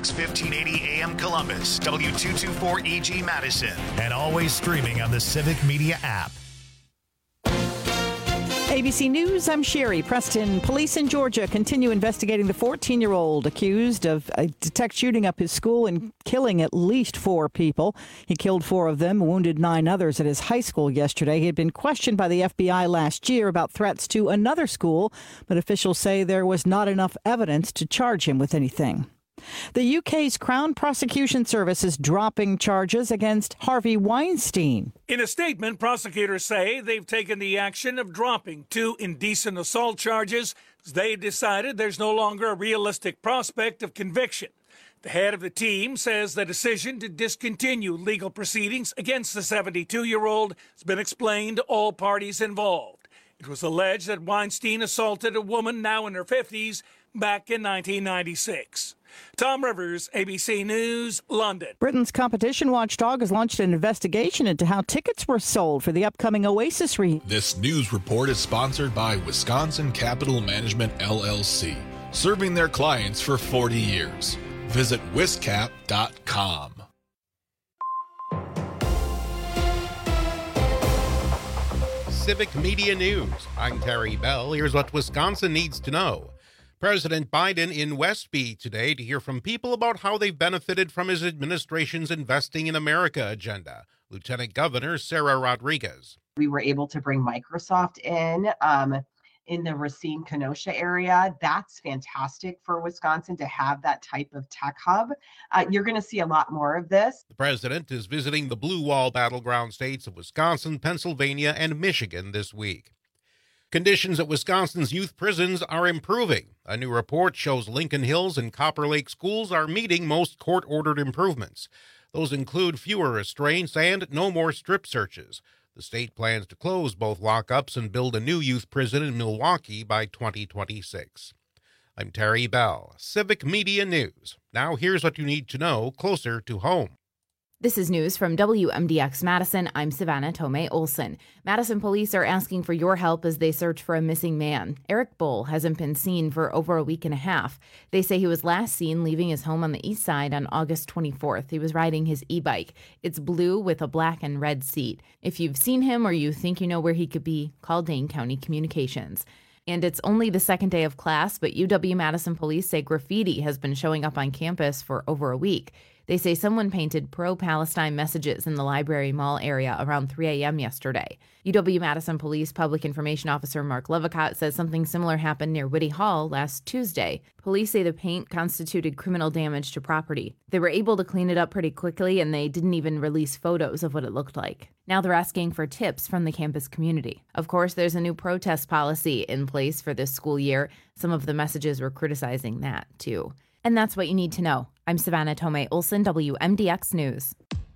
WMDX 1580 AM Columbus, W224EG Madison, and always streaming on the Civic Media app. ABC News, I'm Sherry Preston. Police in Georgia continue investigating the 14-year-old accused of a detect shooting up his school and killing at least 4 people. He killed 4 of them, wounded 9 others at his high school yesterday. He had been questioned by the FBI last year about threats to another school, but officials say there was not enough evidence to charge him with anything. The UK's Crown Prosecution Service is dropping charges against Harvey Weinstein. In a statement, prosecutors say they've taken the action of dropping 2 indecent assault charges. They decided there's no longer a realistic prospect of conviction. The head of the team says the decision to discontinue legal proceedings against the 72-year-old has been explained to all parties involved. It was alleged that Weinstein assaulted a woman now in her 50s back in 1996. Tom Rivers, ABC News, London. Britain's competition watchdog has launched an investigation into how tickets were sold for the upcoming Oasis reunion. This news report is sponsored by Wisconsin Capital Management, LLC, serving their clients for 40 years. Visit wiscap.com. Civic Media News. I'm Terry Bell. Here's what Wisconsin needs to know. President Biden in Westby today to hear from people about how they've benefited from his administration's Investing in America agenda. Lieutenant Governor Sarah Rodriguez. We were able to bring Microsoft in the Racine-Kenosha area. That's fantastic for Wisconsin to have that type of tech hub. You're going to see a lot more of this. The president is visiting the Blue Wall battleground states of Wisconsin, Pennsylvania, and Michigan this week. Conditions at Wisconsin's youth prisons are improving. A new report shows Lincoln Hills and Copper Lake schools are meeting most court-ordered improvements. Those include fewer restraints and no more strip searches. The state plans to close both lockups and build a new youth prison in Milwaukee by 2026. I'm Terry Bell, Civic Media News. Now here's what you need to know closer to home. This is news from WMDX Madison. I'm Savannah Tomei Olson. Madison police are asking for your help as they search for a missing man. Eric Bull hasn't been seen for over a week and a half. They say he was last seen leaving his home on the east side on August 24th. He was riding his e-bike. It's blue with a black and red seat. If you've seen him or you think you know where he could be, call Dane County Communications. And it's only the second day of class, but UW-Madison police say graffiti has been showing up on campus for over a week. They say someone painted pro-Palestine messages in the Library Mall area around 3 a.m. yesterday. UW-Madison Police Public Information Officer Mark Levicott says something similar happened near Whitty Hall last Tuesday. Police say the paint constituted criminal damage to property. They were able to clean it up pretty quickly, and they didn't even release photos of what it looked like. Now they're asking for tips from the campus community. Of course, there's a new protest policy in place for this school year. Some of the messages were criticizing that, too. And that's what you need to know. I'm Savannah Tomei Olson, WMDX News.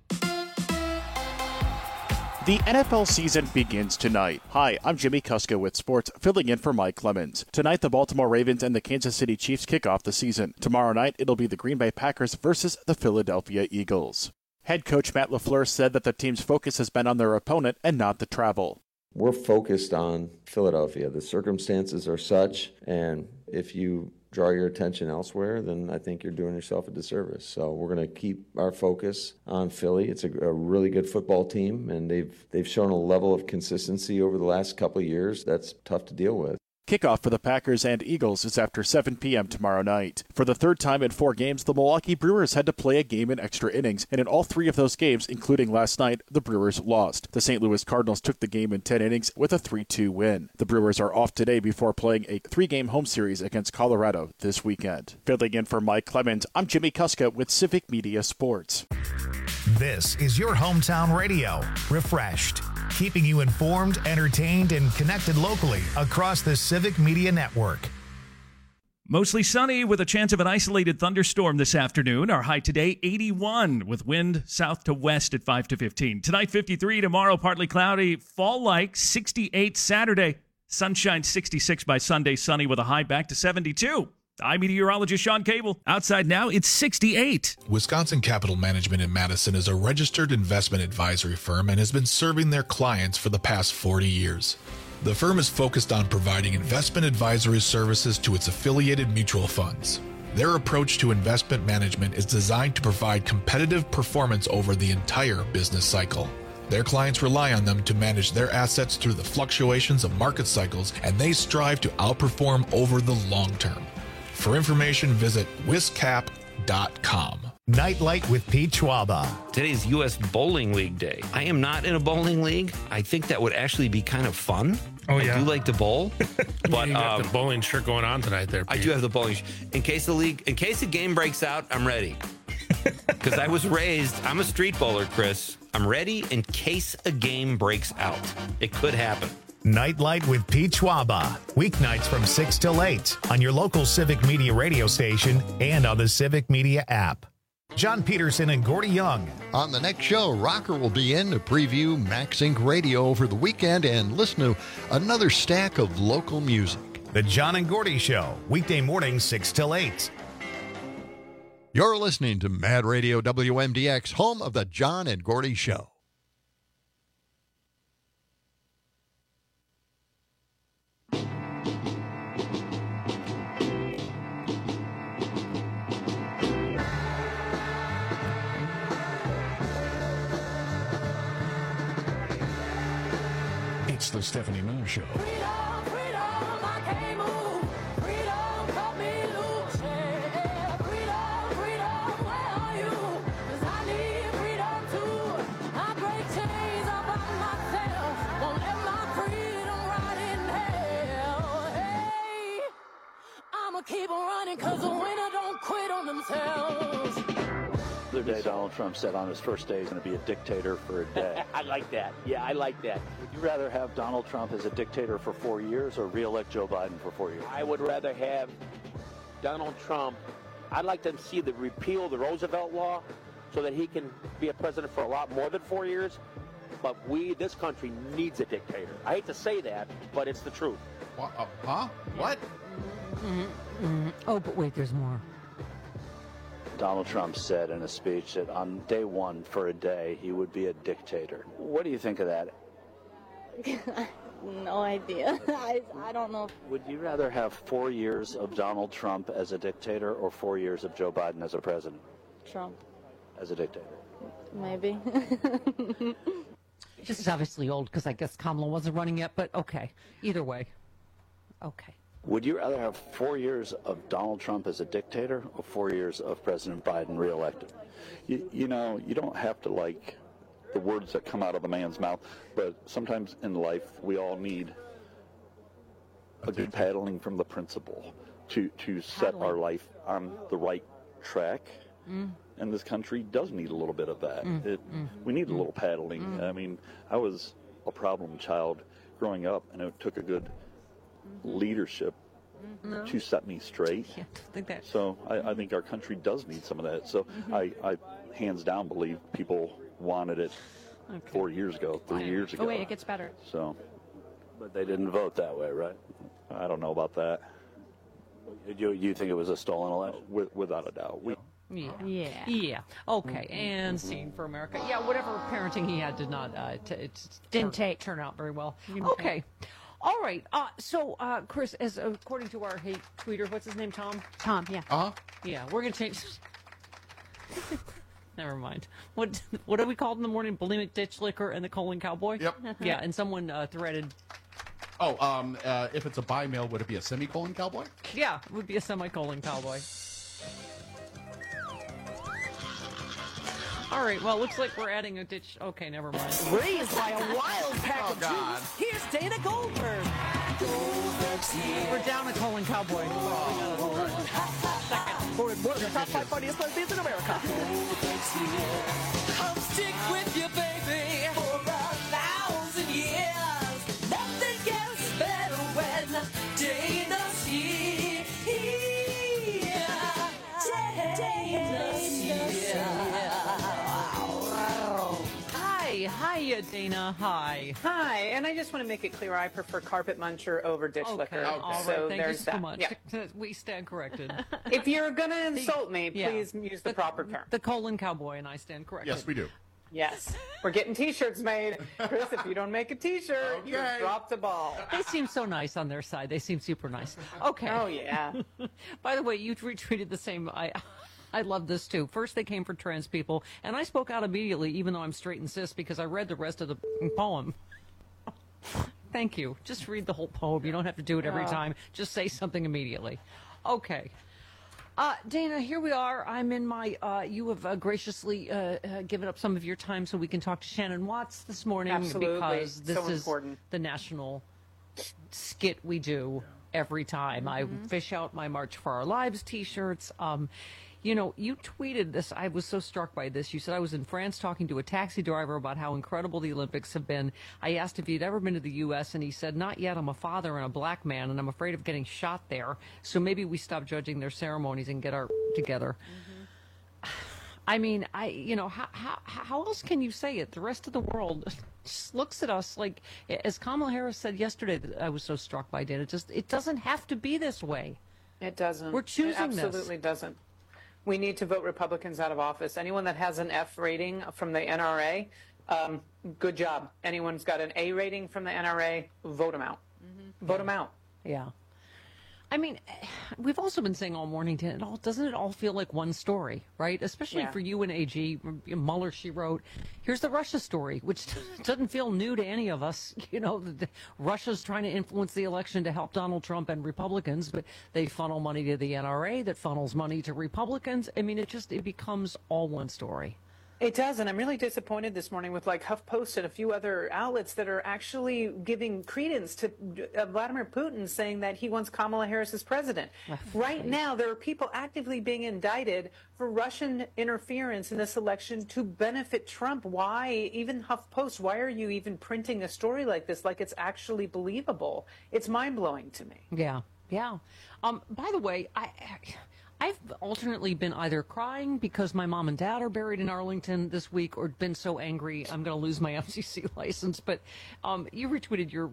The NFL season begins tonight. Hi, I'm Jimmy Kuska with sports, filling in for Mike Clemens. Tonight, the Baltimore Ravens and the Kansas City Chiefs kick off the season. Tomorrow night, it'll be the Green Bay Packers versus the Philadelphia Eagles. Head coach Matt LaFleur said that the team's focus has been on their opponent and not the travel. We're focused on Philadelphia. The circumstances are such, and if you draw your attention elsewhere, then I think you're doing yourself a disservice. So we're going to keep our focus on Philly. It's a really good football team, and they've shown a level of consistency over the last couple of years that's tough to deal with. Kickoff for the Packers and Eagles is after 7 p.m. tomorrow night. For the third time in 4 games, the Milwaukee Brewers had to play a game in extra innings, and in all 3 of those games, including last night, the Brewers lost. The St. Louis Cardinals took the game in 10 innings with a 3-2 win. The Brewers are off today before playing a 3-game home series against Colorado this weekend. Filling in for Mike Clemens, I'm Jimmy Kuska with Civic Media Sports. This is your hometown radio, Refreshed, keeping you informed, entertained, and connected locally across the Civic Media Network. Mostly sunny with a chance of an isolated thunderstorm this afternoon. Our high today, 81, with wind south to west at 5 to 15. Tonight, 53. Tomorrow, partly cloudy. Fall-like, 68 Saturday. Sunshine, 66 by Sunday. Sunny with a high back to 72. I'm meteorologist Sean Cable. Outside now, it's 68. Wisconsin Capital Management in Madison is a registered investment advisory firm and has been serving their clients for the past 40 years. The firm is focused on providing investment advisory services to its affiliated mutual funds. Their approach to investment management is designed to provide competitive performance over the entire business cycle. Their clients rely on them to manage their assets through the fluctuations of market cycles, and they strive to outperform over the long term. For information, visit wiscap.com. Nightlight with Pete Schwaba. Today's U.S. Bowling League Day. I am not in a bowling league. I think that would actually be kind of fun. Oh, yeah. I do like to bowl. But you got the bowling shirt going on tonight there, Pete. I do have the bowling in case the game breaks out, I'm ready. Because I was raised, I'm a street bowler, Chris. I'm ready in case a game breaks out. It could happen. Nightlight with Pete Schwaba. Weeknights from 6 till 8 on your local Civic Media radio station and on the Civic Media app. John Peterson and Gordy Young. On the next show, Rocker will be in to preview Max Inc. Radio over the weekend and listen to another stack of local music. The John and Gordy Show, weekday mornings 6 till 8. You're listening to Mad Radio WMDX, home of the John and Gordy Show. It's the Stephanie Miller Show. Keep on running because the winner don't quit on themselves. The other day, Donald Trump said on his first day he's going to be a dictator for a day. I like that. Yeah, I like that. Would you rather have Donald Trump as a dictator for 4 years or re-elect Joe Biden for 4 years? I would rather have Donald Trump. I'd like to see the repeal of the Roosevelt law so that he can be a president for a lot more than 4 years. But this country needs a dictator. I hate to say that, but it's the truth. Huh? What? Oh, but wait, there's more. Donald Trump said in a speech that on day one for a day he would be a dictator. What do you think of that? No idea. I don't know. Would you rather have 4 years of Donald Trump as a dictator or 4 years of Joe Biden as a president? Trump. As a dictator? Maybe. This is obviously old because I guess Kamala wasn't running yet, but okay. Either way. Okay. Would you rather have 4 years of Donald Trump as a dictator or 4 years of President Biden reelected? You know, you don't have to like the words that come out of the man's mouth, but sometimes in life we all need a good paddling from the principal to set our life on the right track. And this country does need a little bit of that. We need a little paddling. I mean, I was a problem child growing up, and it took a good leadership to set me straight. Yeah, I think that. So I think our country does need some of that. So I hands down believe people wanted it 4 years ago, 3 years ago. Oh, wait, it gets better. So, but they didn't vote that way, right? I don't know about that. You think it was a stolen election? Without a doubt. Yeah. Okay. And scene for America. Yeah, whatever parenting he had did not turn out very well. Okay. All right. So, Chris, as according to our hate tweeter, what's his name? Tom. Yeah. Yeah. We're gonna change. Never mind. What are we called in the morning? Bulimic ditch liquor and the colon cowboy. Yep. Yeah. And someone threaded. If it's a bi male, would it be a semicolon cowboy? Yeah, it would be a semicolon cowboy. All right, well, it looks like we're adding a ditch. Okay, never mind. Raised by a wild pack of God. Jews, here's Dana Goldberg. We're down a colon cowboy. Second. Voted one of the top 5 funniest lesbians in America. Come stick with you, baby, for 1,000 years. Nothing gets better when Dana's here. Dana's here. Hiya, Dana. Hi. Hi, and I just want to make it clear I prefer carpet muncher over ditch liquor. All right, so thank there's you so that. much. Yeah. We stand corrected. If you're going to insult me, please use the proper term. The colon cowboy and I stand corrected. Yes, we do. Yes. We're getting T-shirts made. Chris, if you don't make a T-shirt, you drop the ball. They seem so nice on their side. They seem super nice. Okay. Oh, yeah. By the way, you retweeted the same. I love this too. First, they came for trans people, and I spoke out immediately, even though I'm straight and cis, because I read the rest of the poem. Thank you. Just read the whole poem. You don't have to do it every time. Just say something immediately. Okay. Dana, here we are. I'm in my, you have graciously given up some of your time so we can talk to Shannon Watts this morning. Absolutely. Because this So is important. the national skit we do every time. I fish out my March for Our Lives T-shirts. You know, you tweeted this. I was so struck by this. You said, I was in France talking to a taxi driver about how incredible the Olympics have been. I asked if he'd ever been to the U.S., and he said, not yet. I'm a father and a black man, and I'm afraid of getting shot there. So maybe we stop judging their ceremonies and get our together. I mean, how else can you say it? The rest of the world just looks at us like, as Kamala Harris said yesterday, that I was so struck by, Dana, it doesn't have to be this way. It doesn't. We're choosing It absolutely doesn't. We need to vote Republicans out of office. Anyone that has an F rating from the NRA, good job. Anyone's got an A rating from the NRA, vote them out. Vote them out. Yeah. I mean, we've also been saying all morning, doesn't it all feel like one story, right? Especially Yeah. for you and AG, Mueller, she wrote, here's the Russia story, which doesn't feel new to any of us. You know, Russia's trying to influence the election to help Donald Trump and Republicans, but they funnel money to the NRA that funnels money to Republicans. I mean, it becomes all one story. It does, and I'm really disappointed this morning with like HuffPost and a few other outlets that are actually giving credence to Vladimir Putin saying that he wants Kamala Harris as president. Right now, there are people actively being indicted for Russian interference in this election to benefit Trump. Why, even HuffPost, why are you even printing a story like this, like it's actually believable? It's mind-blowing to me. Yeah, yeah. By the way, I've alternately been either crying because my mom and dad are buried in Arlington this week, or been so angry I'm going to lose my FCC license. But you retweeted your,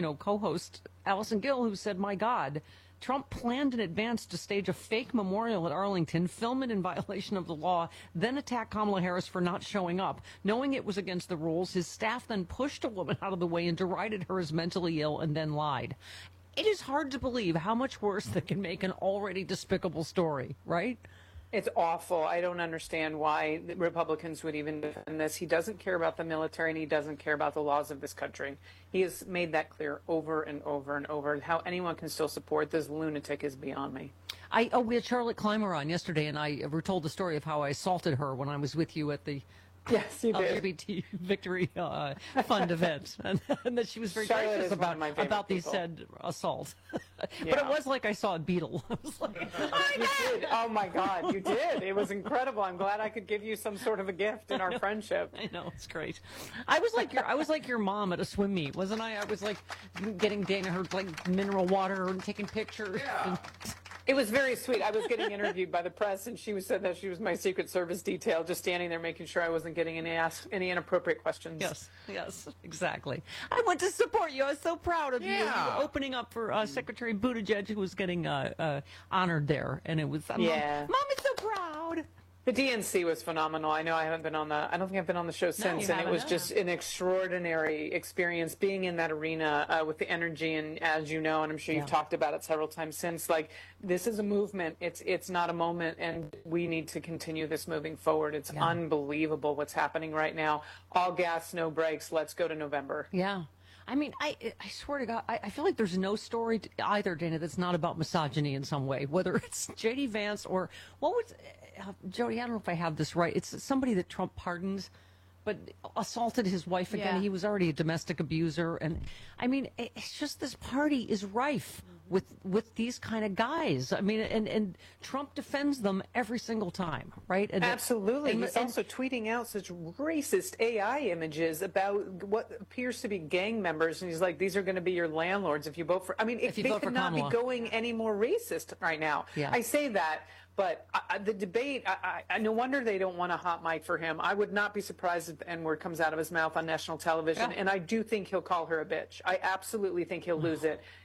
co-host Allison Gill, who said, "My God, Trump planned in advance to stage a fake memorial at Arlington, film it in violation of the law, then attack Kamala Harris for not showing up. Knowing it was against the rules, his staff then pushed a woman out of the way and derided her as mentally ill and then lied." It is hard to believe how much worse that can make an already despicable story, right? It's awful. I don't understand why the Republicans would even defend this. He doesn't care about the military, and he doesn't care about the laws of this country. He has made that clear over and over and over. How anyone can still support this lunatic is beyond me. We had Charlotte Clymer on yesterday, and I were told the story of how I assaulted her when I was with you at the Yes, you did. LGBT Victory Fund event, and that she was very Charlotte gracious is one of my favorite about the people. said assault. But Yeah. it was like I saw a beetle. I was like, You did. Oh my God, you did. It was incredible. I'm glad I could give you some sort of a gift in our friendship. I know, it's great. I was like your mom at a swim meet, wasn't I? I was like getting Dana her like mineral water and taking pictures. Yeah. It was very sweet. I was getting interviewed by the press, and she said that she was my Secret Service detail, just standing there making sure I wasn't getting any inappropriate questions. Yes, exactly. I went to support you. I was so proud of you. You Yeah. were opening up for Secretary Buttigieg, who was getting honored there, and it was Mom is so proud. The DNC was phenomenal. I know I don't think I've been on the show since, you and it was haven't, just an extraordinary experience being in that arena with the energy. And as you know, and I'm sure you've talked about it several times since, like, this is a movement. It's not a moment, and we need to continue this moving forward. It's unbelievable what's happening right now. All gas, no brakes. Let's go to November. Yeah. I mean, I swear to God, I feel like there's no story either, Dana, that's not about misogyny in some way, whether it's J.D. Vance or what was Jody, I don't know if I have this right. It's somebody that Trump pardoned, but assaulted his wife again. Yeah. He was already a domestic abuser. And I mean, it's just this party is rife with these kind of guys. I mean, and Trump defends them every single time, right? And Absolutely. He's also tweeting out such racist AI images about what appears to be gang members. And he's like, these are going to be your landlords if you vote for... I mean, If you they vote for could not be Kamala. going any more racist right now. Yeah. I say that, but the debate, no wonder they don't want a hot mic for him. I would not be surprised if the N-word comes out of his mouth on national television. Yeah. And I do think he'll call her a bitch. I absolutely think he'll lose it.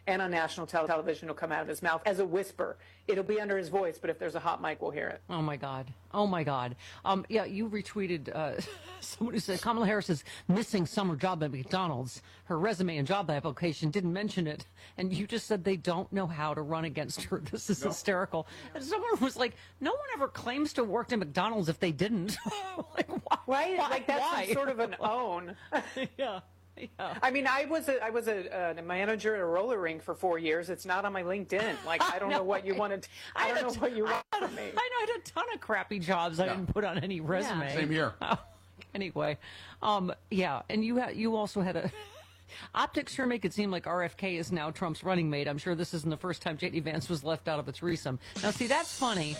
and on national television it'll come out of his mouth as a whisper. It'll be under his voice, but if there's a hot mic, we'll hear it. Oh my God. Oh my God. Yeah, you retweeted someone who said Kamala Harris is missing summer job at McDonald's. Her resume and job application didn't mention it. And you just said they don't know how to run against her. This is hysterical. And someone was like, no one ever claims to have worked at McDonald's if they didn't. Like, why? Right? Like that's why? some sort of an own. Yeah. I mean, I was a manager at a roller rink for 4 years. It's not on my LinkedIn. Like, I don't know what you wanted. I don't know what you want from me. I know I had a ton of crappy jobs I didn't put on any resume. Same here. Anyway, yeah, and you also had a. Optics sure make it seem like RFK is now Trump's running mate. I'm sure this isn't the first time J.D. Vance was left out of a threesome. Now, see, that's funny.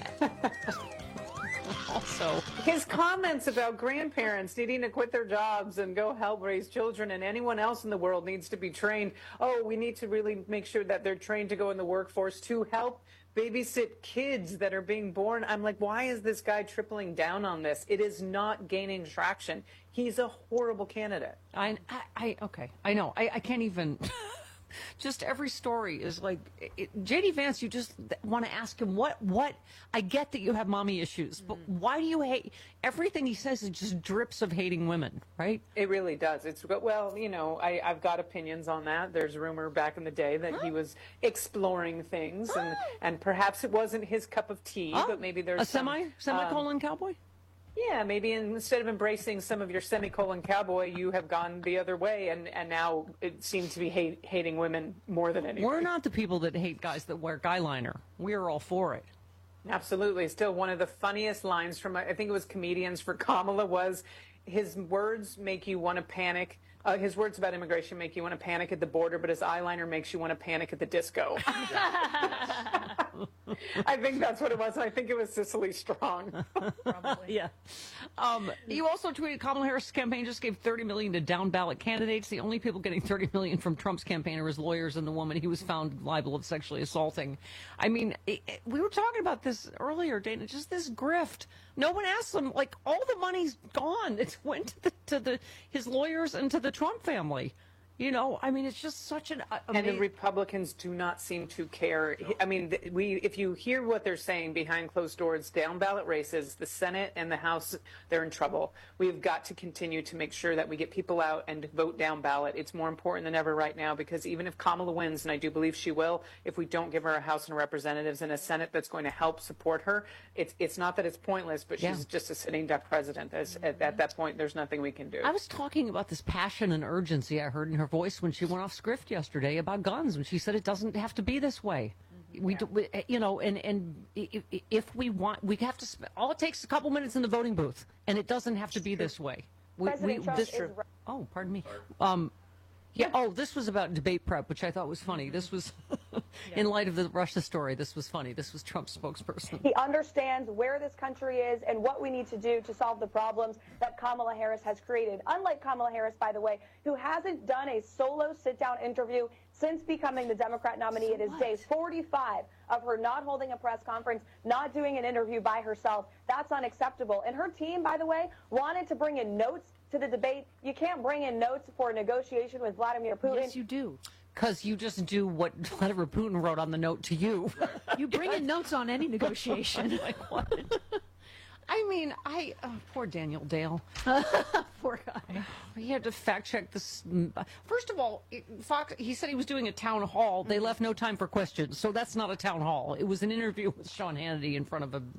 Also, his comments about grandparents needing to quit their jobs and go help raise children, and anyone else in the world needs to be trained. Oh, we need to really make sure that they're trained to go in the workforce to help babysit kids that are being born. I'm like, why is this guy tripling down on this? It is not gaining traction. He's a horrible candidate. Okay, I know. I can't even. Just every story is like, J.D. Vance, you just want to ask him, what, I get that you have mommy issues, but why do you hate, everything he says is just drips of hating women, right? It really does. Well, you know, I've got opinions on that. There's rumor back in the day that he was exploring things, and perhaps it wasn't his cup of tea, but maybe there's a semicolon cowboy? Yeah, maybe instead of embracing some of your semicolon cowboy, you have gone the other way, and now it seems to be hating women more than anything. We're not the people that hate guys that wear guy liner. We're all for it. Absolutely. Still, one of the funniest lines from, I think it was Comedians for Kamala, was his words make you want to panic. His words about immigration make you want to panic at the border, but his eyeliner makes you want to panic at the disco. I think that's what it was. I think it was Cicely Strong. Probably. Yeah. You also tweeted Kamala Harris' campaign just gave $30 million to down ballot candidates. The only people getting $30 million from Trump's campaign are his lawyers and the woman he was found liable of sexually assaulting. I mean, we were talking about this earlier, Dana. Just this grift. No one asked them. Like, all the money's gone. It went to his lawyers and to the Trump family. You know, I mean, it's just such an... And the Republicans do not seem to care. I mean, if you hear what they're saying behind closed doors, down ballot races, the Senate and the House, they're in trouble. We've got to continue to make sure that we get people out and vote down ballot. It's more important than ever right now, because even if Kamala wins, and I do believe she will, if we don't give her a House and Representatives and a Senate that's going to help support her, it's not that it's pointless, but she's just a sitting duck president. At that point, there's nothing we can do. I was talking about this passion and urgency I heard in her voice when she went off script yesterday about guns, when she said it doesn't have to be this way. You know, and if we want, we have to all it takes is a couple minutes in the voting booth, and it doesn't have to be this way. Oh, pardon me. Yeah. Oh, this was about debate prep, which I thought was funny. This was, in light of the Russia story, this was funny. This was Trump's spokesperson. He understands where this country is and what we need to do to solve the problems that Kamala Harris has created. Unlike Kamala Harris, by the way, who hasn't done a solo sit-down interview since becoming the Democrat nominee. It is day 45 of her not holding a press conference, not doing an interview by herself. That's unacceptable. And her team, by the way, wanted to bring in notes to the debate. You can't bring in notes for a negotiation with Vladimir Putin. Yes, you do. Because you just do what Vladimir Putin wrote on the note to you. You bring in notes on any negotiation. Like what? I mean, poor Daniel Dale. Poor guy. He had to fact check this. First of all, Fox, he said he was doing a town hall. They left no time for questions. So that's not a town hall. It was an interview with Sean Hannity in front of a,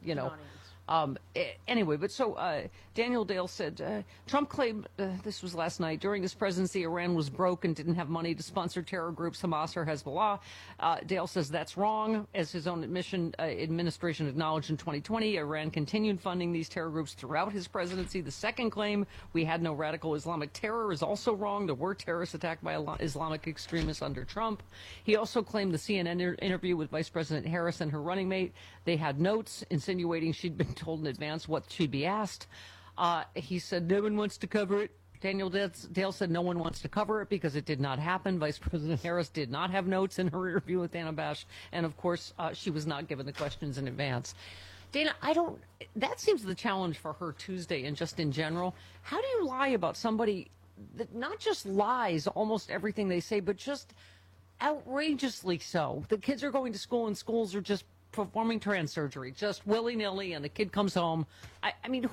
anyway, but so Daniel Dale said, Trump claimed, this was last night, during his presidency, Iran was broke and didn't have money to sponsor terror groups Hamas or Hezbollah. Dale says that's wrong. As his own administration acknowledged in 2020, Iran continued funding these terror groups throughout his presidency. The second claim, we had no radical Islamic terror, is also wrong. There were terrorists attacked by Islamic extremists under Trump. He also claimed the CNN interview with Vice President Harris and her running mate, they had notes insinuating she'd been told in advance what she'd be asked. He said no one wants to cover it. Daniel Dale said no one wants to cover it because it did not happen. Vice President Harris did not have notes in her interview with Dana Bash, and of course she was not given the questions in advance. Dana, that seems the challenge for her Tuesday and just in general. How do you lie about somebody that not just lies almost everything they say, but just outrageously so. The kids are going to school, and schools are just performing trans surgery, just willy-nilly, and the kid comes home. I mean,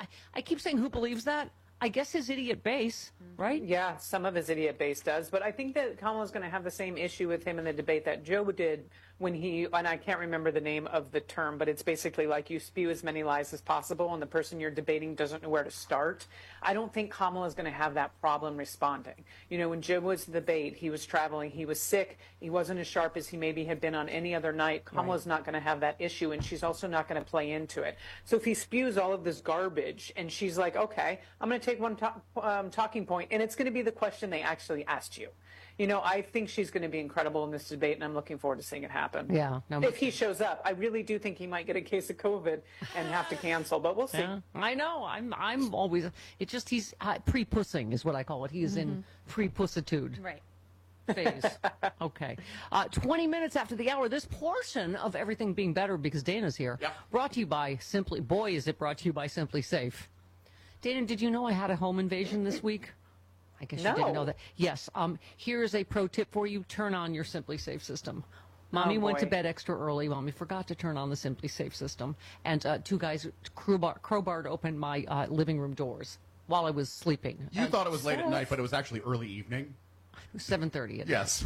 I keep saying, who believes that? I guess his idiot base, right? Yeah, some of his idiot base does. But I think that Kamala's going to have the same issue with him in the debate that Joe did when he, and I can't remember the name of the term, but it's basically like you spew as many lies as possible and the person you're debating doesn't know where to start. I don't think Kamala's going to have that problem responding. You know, when Joe was in the debate, he was traveling, he was sick, he wasn't as sharp as he maybe had been on any other night. Kamala's not going to have that issue, and she's also not going to play into it. So if he spews all of this garbage and she's like, okay, I'm going to take one talking point, and it's going to be the question they actually asked you. You know, I think she's going to be incredible in this debate, and I'm looking forward to seeing it happen. Yeah. No, if he shows up, I really do think he might get a case of COVID and have to cancel, but we'll see. Yeah, I know. I'm always. It's just he's pre-pussing is what I call it. He is in pre-pussitude. Right. Phase. Okay. 20 minutes after the hour, this portion of Everything Being Better, because Dana's here, brought to you by Simply. Boy, is it brought to you by Simply Safe. Dana, did you know I had a home invasion this week? I guess you didn't know that. Yes. Here's a pro tip for you. Turn on your Simply Safe system. Mommy went to bed extra early. Mommy forgot to turn on the Simply Safe system. And two guys crowbarred open my living room doors while I was sleeping. You thought it was late at night, but it was actually early evening? It was 7:30. Yes.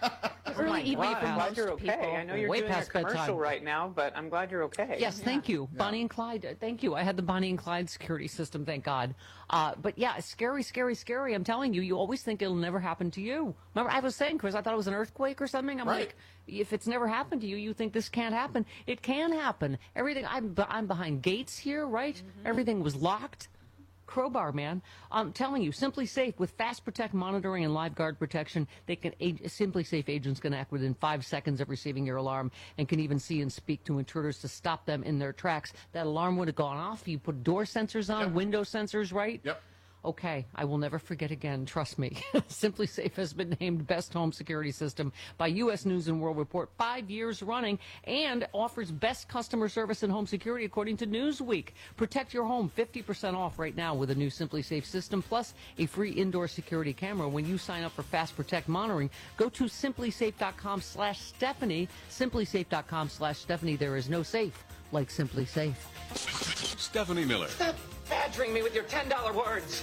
Early evening for most you're okay. people. I know you're Way doing a past commercial bedtime. right now, but I'm glad you're okay. Yes, thank you. Bonnie and Clyde, thank you. I had the Bonnie and Clyde security system, thank God. But yeah, it's scary, scary, scary. I'm telling you, you always think it'll never happen to you. Remember, I was saying, Chris, I thought it was an earthquake or something. I'm like, if it's never happened to you, you think this can't happen. It can happen. Everything, I'm behind gates here, right? Everything was locked. Crowbar, man. I'm telling you, Simply Safe with Fast Protect monitoring and live guard protection, they can Simply Safe agents can act within 5 seconds of receiving your alarm and can even see and speak to intruders to stop them in their tracks. That alarm would have gone off. You put door sensors on, window sensors, right? Yep. Okay, I will never forget again, trust me. Simply Safe has been named Best Home Security System by U.S. News & World Report 5 years running and offers best customer service in home security according to Newsweek. Protect your home 50% off right now with a new Simply Safe system plus a free indoor security camera when you sign up for Fast Protect monitoring. Go to simplysafe.com/Stephanie. Simplysafe.com/Stephanie. There is no safe like Simply Safe. Stephanie Miller. Stop badgering me with your $10 words.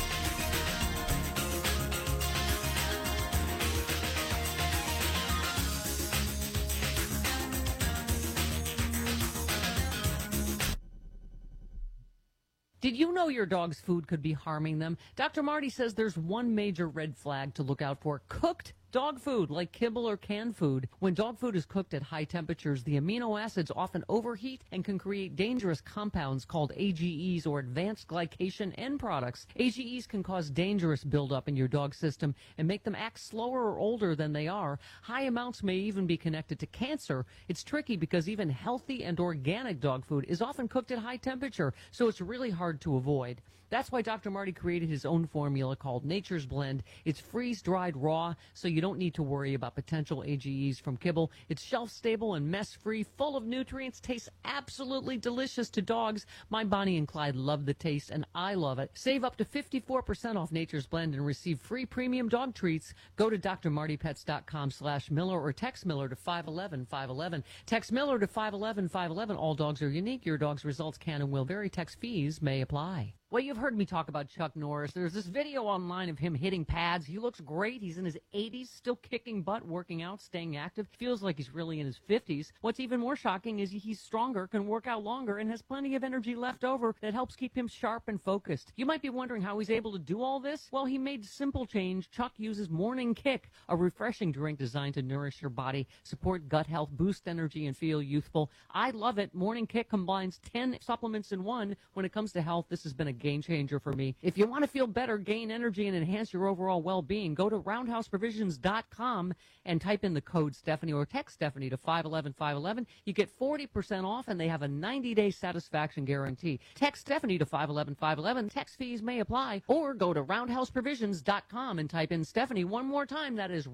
Did you know your dog's food could be harming them? Dr. Marty says there's one major red flag to look out for: cooked dog food, like kibble or canned food. When dog food is cooked at high temperatures, the amino acids often overheat and can create dangerous compounds called AGEs, or advanced glycation end products. AGEs can cause dangerous buildup in your dog's system and make them act slower or older than they are. High amounts may even be connected to cancer. It's tricky because even healthy and organic dog food is often cooked at high temperature, so it's really hard to avoid. That's why Dr. Marty created his own formula called Nature's Blend. It's freeze-dried raw, so you don't need to worry about potential AGEs from kibble. It's shelf-stable and mess-free, full of nutrients, tastes absolutely delicious to dogs. My Bonnie and Clyde love the taste, and I love it. Save up to 54% off Nature's Blend and receive free premium dog treats. Go to drmartypets.com/Miller or text Miller to 511-511. Text Miller to 511-511. All dogs are unique. Your dog's results can and will vary. Text fees may apply. Well, you've heard me talk about Chuck Norris. There's this video online of him hitting pads. He looks great. He's in his 80s, still kicking butt, working out, staying active. Feels like he's really in his 50s. What's even more shocking is he's stronger, can work out longer, and has plenty of energy left over that helps keep him sharp and focused. You might be wondering how he's able to do all this. Well, he made simple change. Chuck uses Morning Kick, a refreshing drink designed to nourish your body, support gut health, boost energy, and feel youthful. I love it. Morning Kick combines 10 supplements in one. When it comes to health, this has been a game changer for me. If you want to feel better, gain energy, and enhance your overall well-being, go to roundhouseprovisions.com and type in the code Stephanie or text Stephanie to 511-511. You get 40% off, and they have a 90-day satisfaction guarantee. Text Stephanie to 511-511. Text fees may apply. Or go to roundhouseprovisions.com and type in Stephanie one more time. That is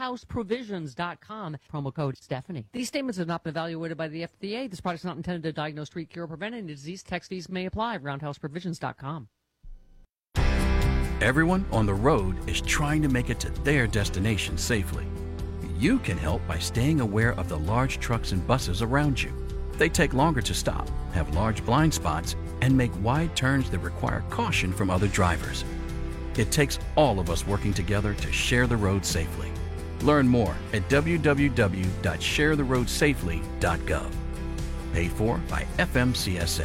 roundhouseprovisions.com. Promo code Stephanie. These statements have not been evaluated by the FDA. This product is not intended to diagnose, treat, cure, or prevent any disease. Text fees may apply. roundhouseprovisions.com. Everyone on the road is trying to make it to their destination safely. You can help by staying aware of the large trucks and buses around you. They take longer to stop, have large blind spots, and make wide turns that require caution from other drivers. It takes all of us working together to share the road safely. Learn more at www.sharetheroadsafely.gov. Paid for by FMCSA.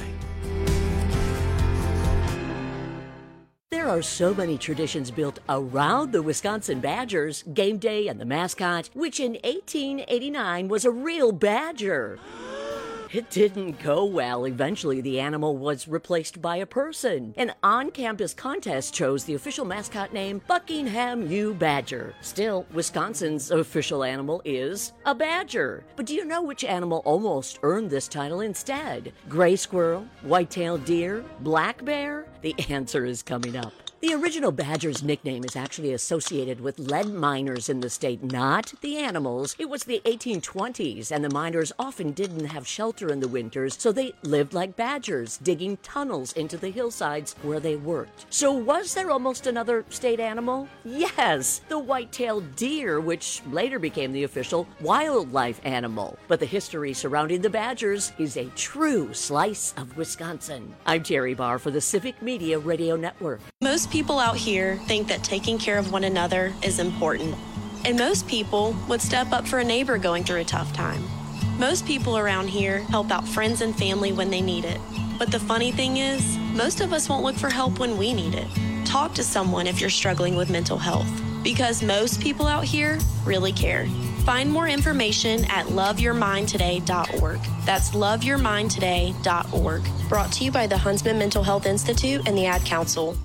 There are so many traditions built around the Wisconsin Badgers, game day and the mascot, which in 1889 was a real badger. It didn't go well. Eventually, the animal was replaced by a person. An on-campus contest chose the official mascot name Buckingham U. Badger. Still, Wisconsin's official animal is a badger. But do you know which animal almost earned this title instead? Gray squirrel, white-tailed deer, black bear? The answer is coming up. The original badger's nickname is actually associated with lead miners in the state, not the animals. It was the 1820s, and the miners often didn't have shelter in the winters, so they lived like badgers, digging tunnels into the hillsides where they worked. So was there almost another state animal? Yes, the white-tailed deer, which later became the official wildlife animal. But the history surrounding the badgers is a true slice of Wisconsin. I'm Terry Barr for the Civic Media Radio Network. Most people out here think that taking care of one another is important. And most people would step up for a neighbor going through a tough time. Most people around here help out friends and family when they need it. But the funny thing is, most of us won't look for help when we need it. Talk to someone if you're struggling with mental health, because most people out here really care. Find more information at loveyourmindtoday.org. That's loveyourmindtoday.org. Brought to you by the Huntsman Mental Health Institute and the Ad Council.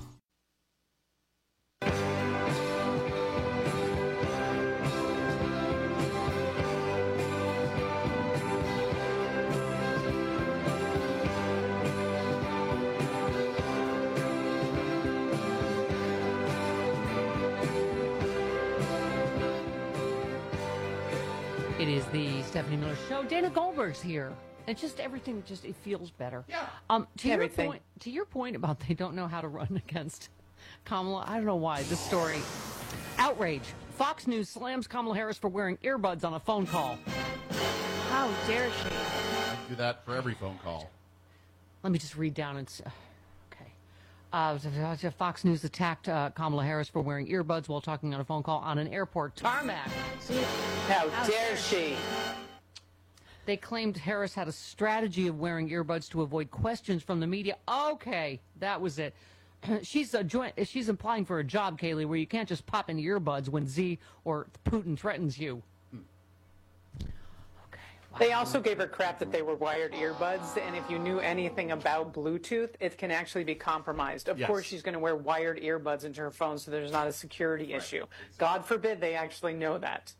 It is the Stephanie Miller Show. Dana Goldberg's here. And just everything, it feels better. Yeah. To your point about they don't know how to run against Kamala, I don't know why. This story. Outrage. Fox News slams Kamala Harris for wearing earbuds on a phone call. How dare she? Do that for every phone call. Let me just read down and Fox News attacked Kamala Harris for wearing earbuds while talking on a phone call on an airport tarmac. How dare she? They claimed Harris had a strategy of wearing earbuds to avoid questions from the media. Okay, that was it. She's applying for a job, Kaylee, where you can't just pop in earbuds when Z or Putin threatens you. They also gave her crap that they were wired earbuds, and if you knew anything about Bluetooth, it can actually be compromised. Of course, she's going to wear wired earbuds into her phone, so there's not a security issue. God forbid they actually know that.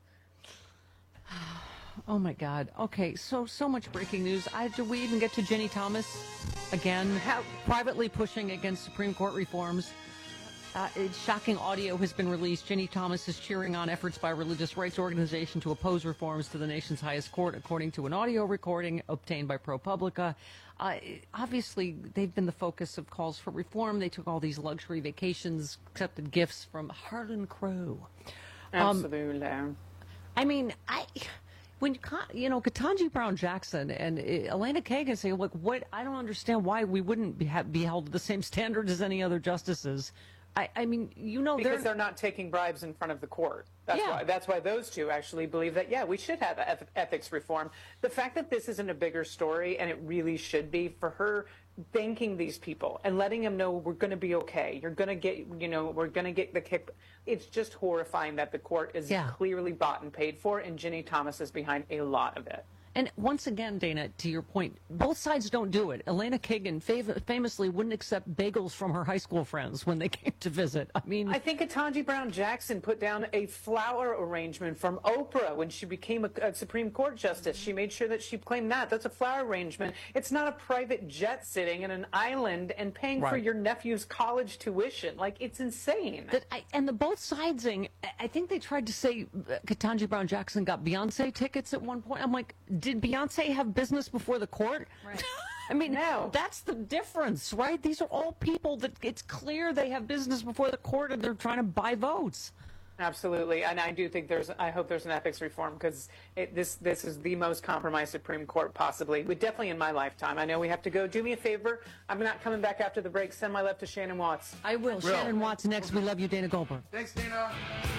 Oh, my God. Okay, so much breaking news. Do we even get to Jenny Thomas again? Privately pushing against Supreme Court reforms. Shocking audio has been released. Jenny Thomas is cheering on efforts by a religious rights organization to oppose reforms to the nation's highest court, according to an audio recording obtained by ProPublica. Obviously, they've been the focus of calls for reform. They took all these luxury vacations, accepted gifts from Harlan Crow. Absolutely. I mean, when Ketanji Brown Jackson and Elena Kagan say, "Look, what? I don't understand why we wouldn't be held to the same standard as any other justices." I mean, because they're not taking bribes in front of the court. That's why those two actually believe that, we should have ethics reform. The fact that this isn't a bigger story, and it really should be, for her thanking these people and letting them know we're going to be okay. You're going to get, we're going to get the kick. It's just horrifying that the court is clearly bought and paid for, and Ginny Thomas is behind a lot of it. And once again, Dana, to your point, both sides don't do it. Elena Kagan famously wouldn't accept bagels from her high school friends when they came to visit. I think Ketanji Brown Jackson put down a flower arrangement from Oprah when she became a Supreme Court justice. She made sure that she claimed that. That's a flower arrangement. It's not a private jet sitting in an island and paying for your nephew's college tuition. It's insane. And the both sidesing, I think they tried to say Ketanji Brown Jackson got Beyonce tickets at one point. I'm like, did Beyonce have business before the court? Right. I mean, that's the difference, right? These are all people that it's clear they have business before the court and they're trying to buy votes. Absolutely, and I do think I hope there's an ethics reform because this is the most compromised Supreme Court possibly, definitely in my lifetime. I know we have to go. Do me a favor. I'm not coming back after the break. Send my love to Shannon Watts. I will. Shannon Watts next. We love you, Dana Goldberg. Thanks, Dana.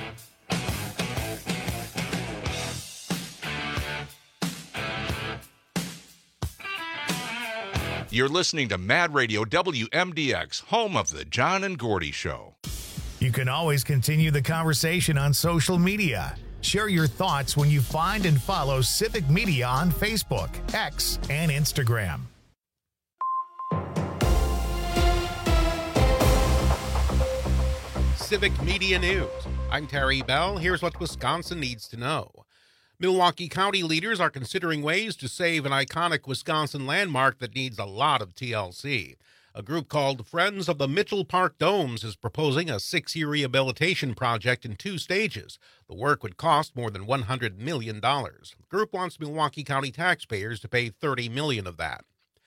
You're listening to Mad Radio WMDX, home of the John and Gordy Show. You can always continue the conversation on social media. Share your thoughts when you find and follow Civic Media on Facebook, X, and Instagram. Civic Media News. I'm Terry Bell. Here's what Wisconsin needs to know. Milwaukee County leaders are considering ways to save an iconic Wisconsin landmark that needs a lot of TLC. A group called Friends of the Mitchell Park Domes is proposing a 6-year rehabilitation project in 2 stages. The work would cost more than $100 million. The group wants Milwaukee County taxpayers to pay $30 million of that.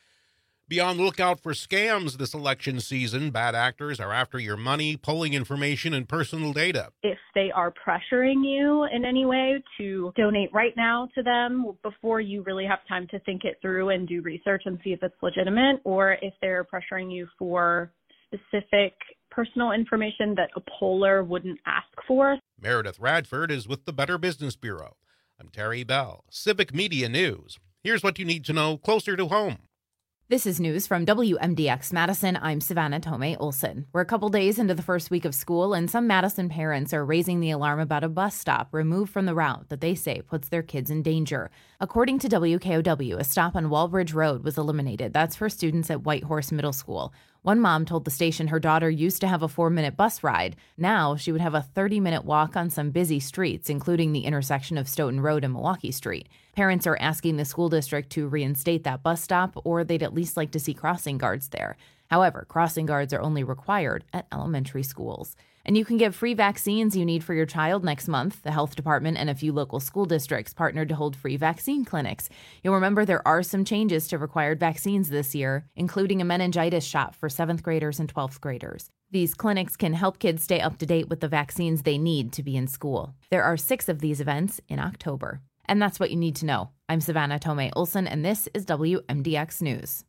Be on the lookout for scams this election season. Bad actors are after your money, pulling information and personal data. If they are pressuring you in any way to donate right now to them before you really have time to think it through and do research and see if it's legitimate, or if they're pressuring you for specific personal information that a poller wouldn't ask for. Meredith Radford is with the Better Business Bureau. I'm Terry Bell, Civic Media News. Here's what you need to know closer to home. This is news from WMDX Madison. I'm Savannah Tomei Olson. We're a couple days into the first week of school, and some Madison parents are raising the alarm about a bus stop removed from the route that they say puts their kids in danger. According to WKOW, a stop on Walbridge Road was eliminated. That's for students at White Horse Middle School. One mom told the station her daughter used to have a 4-minute bus ride. Now she would have a 30-minute walk on some busy streets, including the intersection of Stoughton Road and Milwaukee Street. Parents are asking the school district to reinstate that bus stop, or they'd at least like to see crossing guards there. However, crossing guards are only required at elementary schools. And you can get free vaccines you need for your child next month. The health department and a few local school districts partnered to hold free vaccine clinics. You'll remember there are some changes to required vaccines this year, including a meningitis shot for 7th graders and 12th graders. These clinics can help kids stay up to date with the vaccines they need to be in school. There are 6 of these events in October. And that's what you need to know. I'm Savannah Tomei Olson, and this is WMDX News.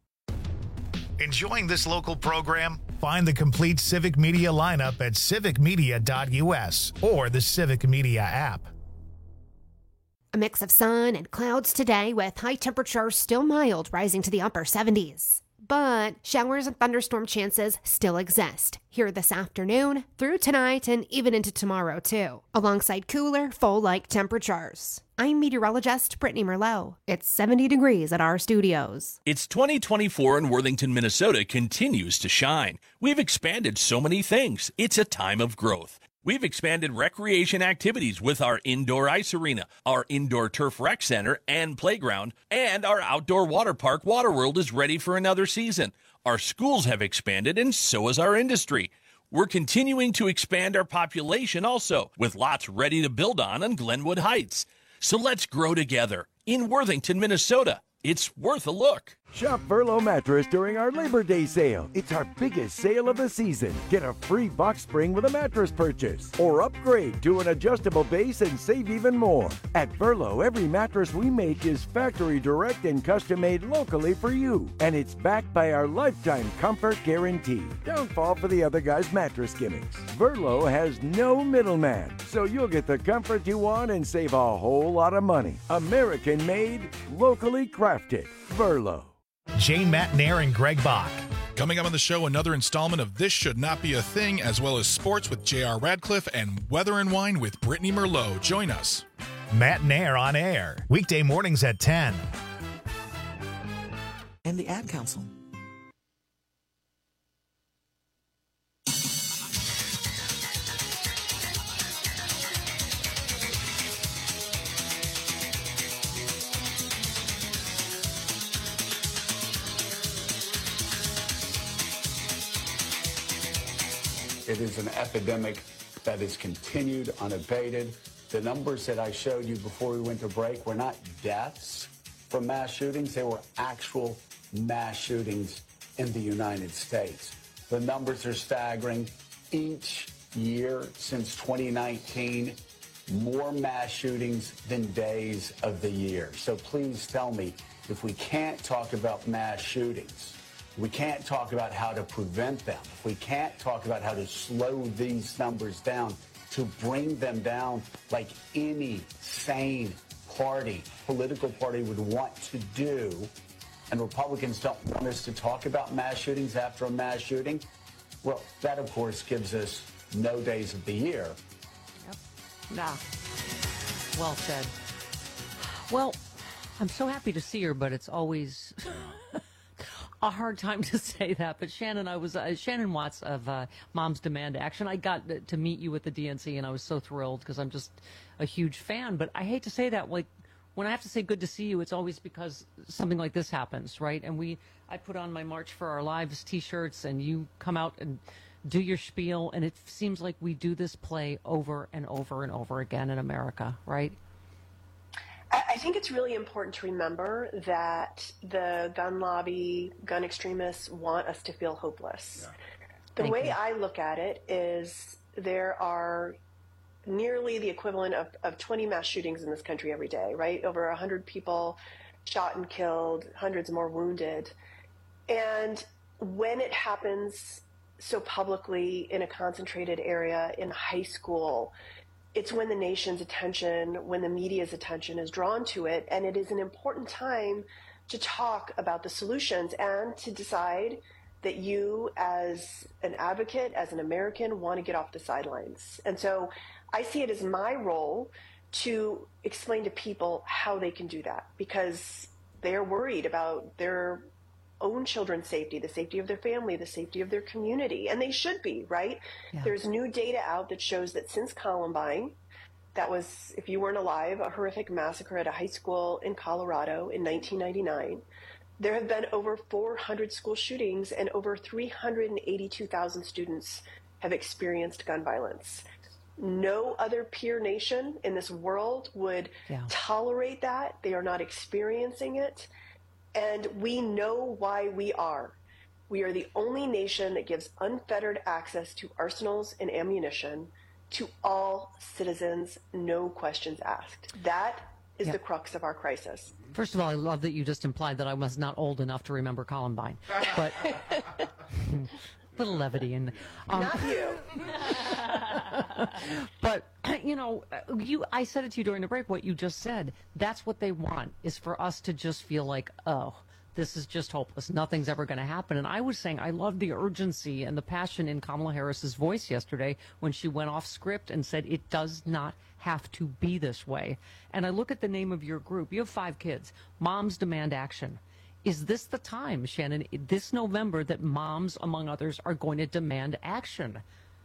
Enjoying this local program? Find the complete Civic Media lineup at civicmedia.us or the Civic Media app. A mix of sun and clouds today with high temperatures still mild, rising to the upper 70s. But showers and thunderstorm chances still exist here this afternoon, through tonight, and even into tomorrow, too, alongside cooler, fall-like temperatures. I'm meteorologist Brittany Merlot. It's 70 degrees at our studios. It's 2024 and Worthington, Minnesota continues to shine. We've expanded so many things. It's a time of growth. We've expanded recreation activities with our indoor ice arena, our indoor turf rec center and playground, and our outdoor water park, Waterworld, is ready for another season. Our schools have expanded, and so has our industry. We're continuing to expand our population also, with lots ready to build on Glenwood Heights. So let's grow together in Worthington, Minnesota. It's worth a look. Shop Verlo Mattress during our Labor Day sale. It's our biggest sale of the season. Get a free box spring with a mattress purchase, or upgrade to an adjustable base and save even more. At Verlo, every mattress we make is factory direct and custom made locally for you. And it's backed by our lifetime comfort guarantee. Don't fall for the other guy's mattress gimmicks. Verlo has no middleman, so you'll get the comfort you want and save a whole lot of money. American made, locally crafted. Verlo. Jane Matnair and Greg Bach. Coming up on the show, another installment of This Should Not Be a Thing, as well as sports with J.R. Radcliffe and Weather and Wine with Brittany Merlot. Join us. Matnair on air, weekday mornings at 10. And the Ad Council. It is an epidemic that is continued unabated. The numbers that I showed you before we went to break were not deaths from mass shootings. They were actual mass shootings in the United States. The numbers are staggering. Each year since 2019, more mass shootings than days of the year. So please tell me, if we can't talk about mass shootings, we can't talk about how to prevent them, if we can't talk about how to slow these numbers down, to bring them down like any sane political party would want to do, and Republicans don't want us to talk about mass shootings after a mass shooting, well, that, of course, gives us no days of the year. Yep. Nah. Well said. Well, I'm so happy to see her, but it's always a hard time to say that. But Shannon, Shannon Watts of Moms Demand Action. I got to meet you at the DNC, and I was so thrilled because I'm just a huge fan. But I hate to say that, like, when I have to say good to see you, it's always because something like this happens, right? And I put on my March for Our Lives T-shirts, and you come out and do your spiel, and it seems like we do this play over and over and over again in America, right? I think it's really important to remember that the gun lobby, gun extremists want us to feel hopeless. Yeah. The way I look at it is there are nearly the equivalent of 20 mass shootings in this country every day, right? Over 100 people shot and killed, hundreds more wounded. And when it happens so publicly in a concentrated area in high school, it's when the nation's attention, when the media's attention is drawn to it, and it is an important time to talk about the solutions and to decide that you, as an advocate, as an American, want to get off the sidelines. And so I see it as my role to explain to people how they can do that, because they're worried about their own children's safety, the safety of their family, the safety of their community, and they should be, right? Yeah. There's new data out that shows that since Columbine, that was, if you weren't alive, a horrific massacre at a high school in Colorado in 1999, there have been over 400 school shootings and over 382,000 students have experienced gun violence. No other peer nation in this world would tolerate that. They are not experiencing it. And we know why we are. We are the only nation that gives unfettered access to arsenals and ammunition to all citizens, no questions asked. That is the crux of our crisis. First of all, I love that you just implied that I was not old enough to remember Columbine. But little levity in not you. But you know, I said it to you during the break, what you just said, that's what they want, is for us to just feel like, oh, this is just hopeless, nothing's ever going to happen. And I was saying I love the urgency and the passion in Kamala Harris's voice yesterday when she went off script and said it does not have to be this way. And I look at the name of your group, you have 5 kids, Moms Demand Action. Is this the time, Shannon, this November, that moms, among others, are going to demand action?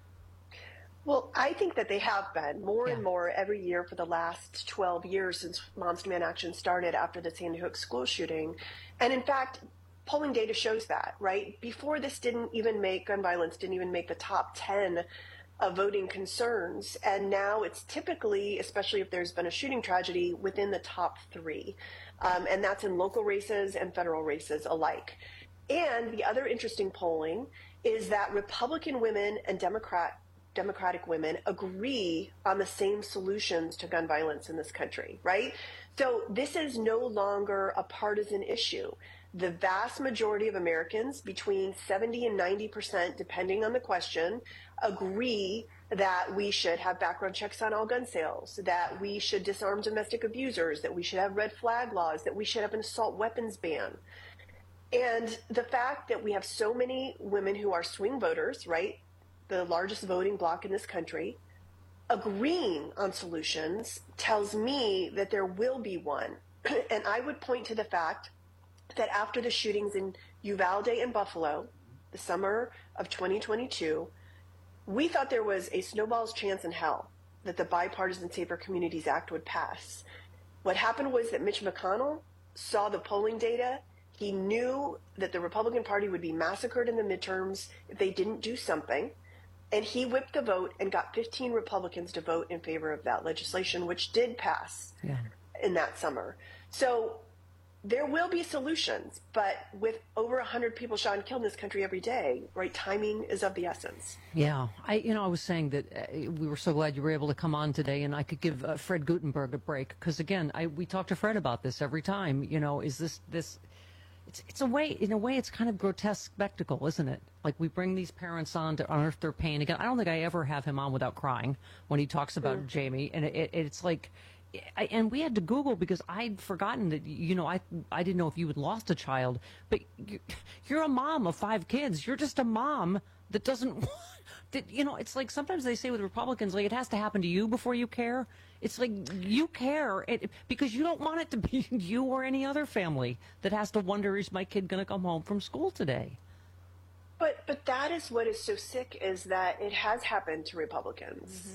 Well, I think that they have been more and more every year for the last 12 years since Moms Demand Action started after the Sandy Hook school shooting. And in fact, polling data shows that, right? Before this gun violence didn't even make the top 10 of voting concerns. And now it's typically, especially if there's been a shooting tragedy, within the top 3. And that's in local races and federal races alike. And the other interesting polling is that Republican women and Democratic women agree on the same solutions to gun violence in this country, right? So this is no longer a partisan issue. The vast majority of Americans, between 70 and 90%, depending on the question, agree that we should have background checks on all gun sales, that we should disarm domestic abusers, that we should have red flag laws, that we should have an assault weapons ban. And the fact that we have so many women who are swing voters, right, the largest voting bloc in this country, agreeing on solutions tells me that there will be one. And I would point to the fact that after the shootings in Uvalde and Buffalo, the summer of 2022, we thought there was a snowball's chance in hell that the Bipartisan Safer Communities Act would pass. What happened was that Mitch McConnell saw the polling data. He knew that the Republican Party would be massacred in the midterms if they didn't do something. And he whipped the vote and got 15 Republicans to vote in favor of that legislation, which did pass in that summer. So there will be solutions, but with over 100 people shot and killed in this country every day, right, timing is of the essence. Yeah, I was saying that we were so glad you were able to come on today, and I could give Fred Gutenberg a break, because again, we talk to Fred about this every time. Is this? It's a way, in a way, it's kind of grotesque spectacle, isn't it? Like, we bring these parents on to unearth their pain. Again, I don't think I ever have him on without crying when he talks about Jamie, and it's like. And we had to Google because I'd forgotten that, I didn't know if you had lost a child, but you're a mom of 5 kids. You're just a mom that doesn't want, it's like sometimes they say with Republicans, like, it has to happen to you before you care. It's like you care because you don't want it to be you or any other family that has to wonder, is my kid going to come home from school today? But that is what is so sick, is that it has happened to Republicans,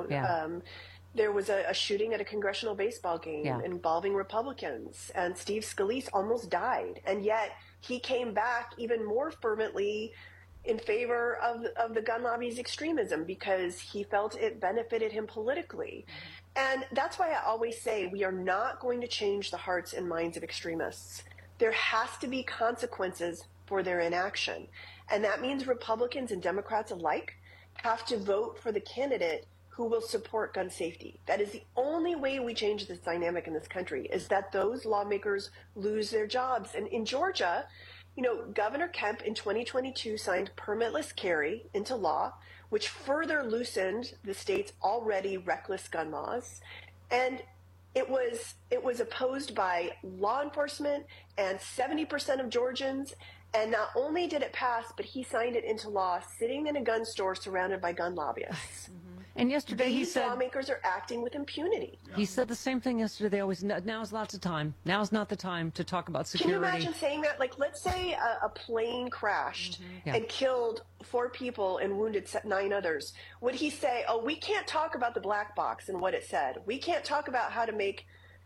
There was a shooting at a congressional baseball game involving Republicans, and Steve Scalise almost died. And yet he came back even more fervently in favor of the gun lobby's extremism because he felt it benefited him politically. And that's why I always say we are not going to change the hearts and minds of extremists. There has to be consequences for their inaction. And that means Republicans and Democrats alike have to vote for the candidate who will support gun safety. That is the only way we change this dynamic in this country, is that those lawmakers lose their jobs. And in Georgia, Governor Kemp in 2022 signed permitless carry into law, which further loosened the state's already reckless gun laws. And it was opposed by law enforcement and 70% of Georgians. And not only did it pass, but he signed it into law sitting in a gun store surrounded by gun lobbyists. And yesterday he said lawmakers are acting with impunity. He said the same thing yesterday. They always, now is lots of time. Now is not the time to talk about security. Can you imagine saying that? Like, let's say a plane crashed and killed 4 people and wounded 9 others. Would he say, "Oh, we can't talk about the black box and what it said. We can't talk about how to make,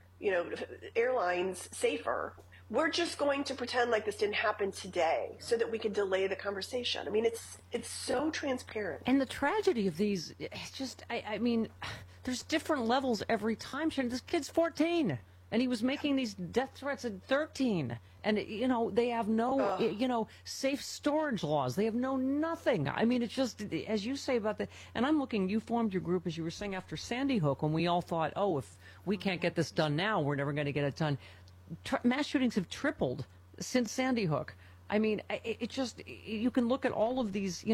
airlines safer. We're just going to pretend like this didn't happen today so that we could delay the conversation." I mean, it's so transparent. And the tragedy of these, it's just, I mean, there's different levels every time. This kid's 14, and he was making these death threats at 13. And, they have no, safe storage laws. They have nothing. I mean, it's just, as you say about and I'm looking, you formed your group, as you were saying, after Sandy Hook, when we all thought, oh, if we can't get this done now, we're never going to get it done. Mass shootings have tripled since Sandy Hook. I mean, it just, you can look at all of these,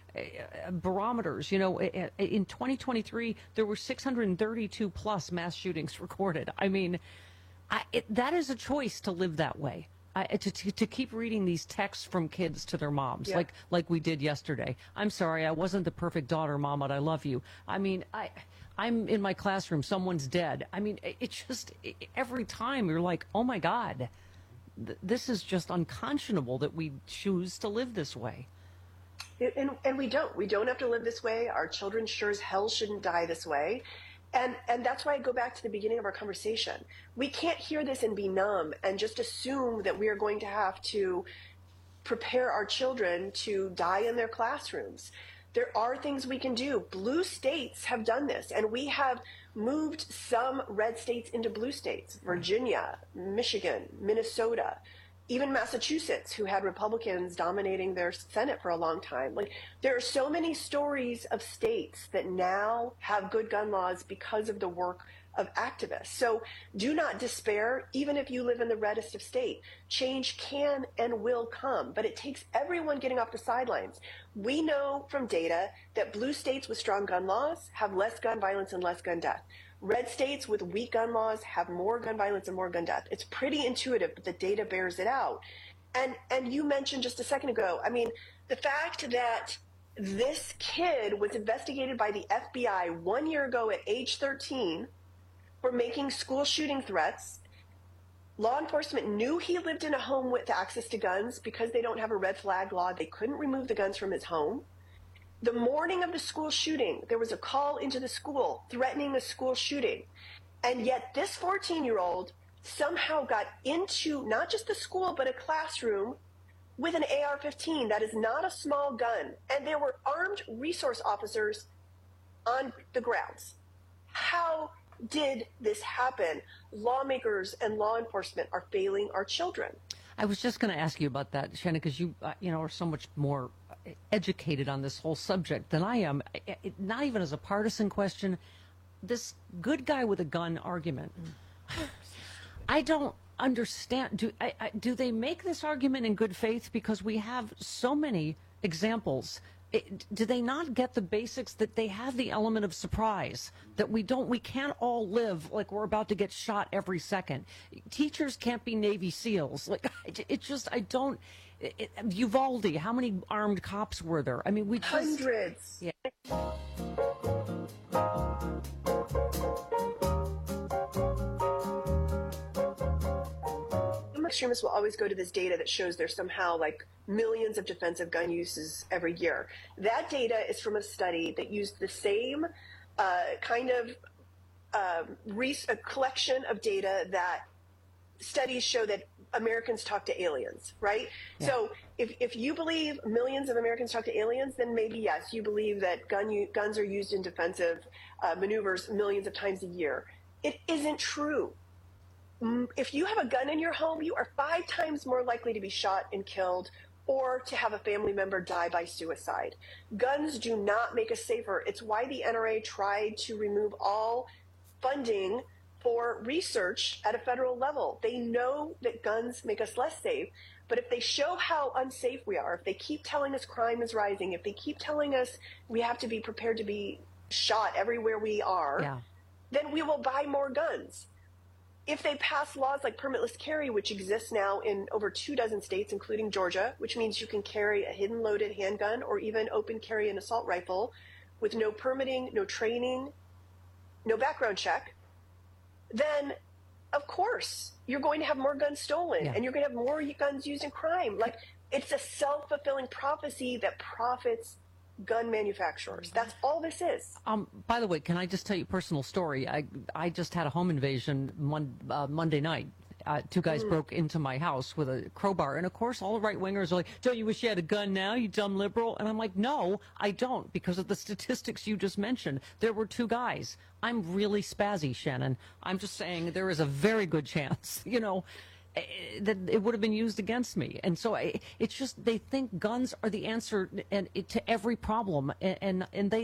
barometers. In 2023, there were 632 plus mass shootings recorded. I mean, that is a choice to live that way. To keep reading these texts from kids to their moms, like we did yesterday. I'm sorry, I wasn't the perfect daughter, Mom, but I love you. I mean, I'm in my classroom, someone's dead. I mean, it's just, every time you're like, oh my God, this is just unconscionable that we choose to live this way. And we don't have to live this way. Our children sure as hell shouldn't die this way. And that's why I go back to the beginning of our conversation. We can't hear this and be numb and just assume that we are going to have to prepare our children to die in their classrooms. There are things we can do. Blue states have done this, and we have moved some red states into blue states. Virginia, Michigan, Minnesota, even Massachusetts, who had Republicans dominating their Senate for a long time. Like, there are so many stories of states that now have good gun laws because of the work of activists. So do not despair, even if you live in the reddest of state. Change can and will come, but it takes everyone getting off the sidelines. We know from data that blue states with strong gun laws have less gun violence and less gun death. Red states with weak gun laws have more gun violence and more gun death. It's pretty intuitive, but the data bears it out. And you mentioned just a second ago, I mean, the fact that this kid was investigated by the FBI 1 year ago at age 13 for making school shooting threats. Law enforcement knew he lived in a home with access to guns because they don't have a red flag law. They couldn't remove the guns from his home. The morning of the school shooting, there was a call into the school threatening a school shooting. And yet this 14-year-old somehow got into not just the school, but a classroom with an AR-15. That is not a small gun. And there were armed resource officers on the grounds. How did this happen? Lawmakers and law enforcement are failing our children. I was just going to ask you about that, Shannon, because you, are so much more educated on this whole subject than I am. Not even as a partisan question. This good guy with a gun argument. I don't understand. Do they make this argument in good faith? Because we have so many examples. Do they not get the basics that they have the element of surprise, that we can't all live like we're about to get shot every second? Teachers can't be Navy SEALs. Uvalde, how many armed cops were there? I mean, hundreds. Yeah. Extremists will always go to this data that shows there's somehow like millions of defensive gun uses every year. That data is from a study that used the same a collection of data that studies show that Americans talk to aliens, right? Yeah. So if you believe millions of Americans talk to aliens, then maybe yes, you believe that guns are used in defensive maneuvers millions of times a year. It isn't true. If you have a gun in your home, you are 5 times more likely to be shot and killed or to have a family member die by suicide. Guns do not make us safer. It's why the NRA tried to remove all funding for research at a federal level. They know that guns make us less safe, but if they show how unsafe we are, if they keep telling us crime is rising, if they keep telling us we have to be prepared to be shot everywhere we are, then we will buy more guns. If they pass laws like permitless carry, which exists now in over 24 states, including Georgia, which means you can carry a hidden loaded handgun or even open carry an assault rifle with no permitting, no training, no background check, then of course you're going to have more guns stolen and you're going to have more guns used in crime. Like, it's a self-fulfilling prophecy that profits gun manufacturers. That's all this is. By the way, can I just tell you a personal story? I just had a home invasion Monday night. 2 guys broke into my house with a crowbar. And, of course, all the right-wingers are like, don't you wish you had a gun now, you dumb liberal? And I'm like, no, I don't, because of the statistics you just mentioned. There were 2 guys. I'm really spazzy, Shannon. I'm just saying there is a very good chance, that it would have been used against me. And so it's just, they think guns are the answer to every problem, and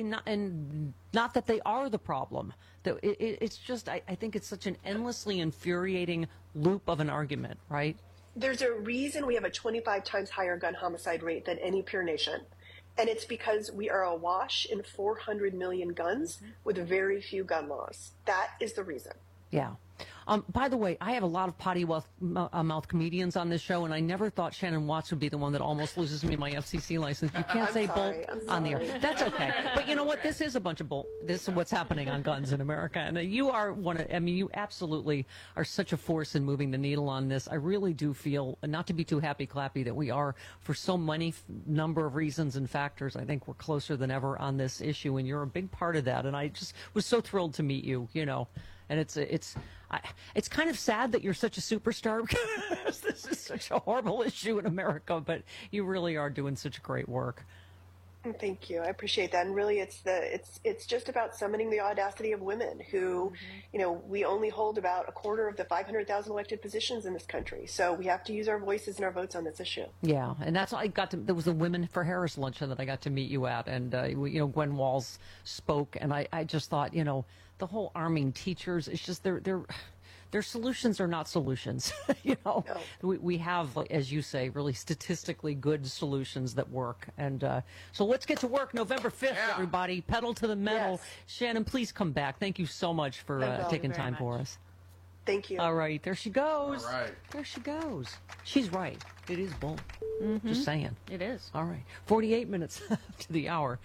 not that they are the problem. It's just, I think it's such an endlessly infuriating loop of an argument, right? There's a reason we have a 25 times higher gun homicide rate than any peer nation. And it's because we are awash in 400 million guns with very few gun laws. That is the reason. Yeah. By the way, I have a lot of potty mouth comedians on this show, and I never thought Shannon Watts would be the one that almost loses me my FCC license. You can't say bull on the air. That's okay. But you know what? This is a bunch of bull. This is what's happening on guns in America. And you are you absolutely are such a force in moving the needle on this. I really do feel, not to be too happy-clappy, that we are, for so many number of reasons and factors, I think we're closer than ever on this issue, and you're a big part of that. And I just was so thrilled to meet you, And it's kind of sad that you're such a superstar, because this is such a horrible issue in America, but you really are doing such great work. Thank you. I appreciate that. And really, it's just about summoning the audacity of women who, we only hold about a quarter of the 500,000 elected positions in this country. So we have to use our voices and our votes on this issue. Yeah, and that's I got to. There was a Women for Harris luncheon that I got to meet you at, and Gwen Walls spoke, and I just thought, the whole arming teachers, it's just their solutions are not solutions. No. We have, as you say, really statistically good solutions that work. And so let's get to work. November 5th, everybody. Pedal to the metal. Yes. Shannon, please come back. Thank you so much for taking time for us. Thank you. All right. There she goes. All right. There she goes. She's right. It is bull. Just saying. It is. All right. 48 minutes to the hour.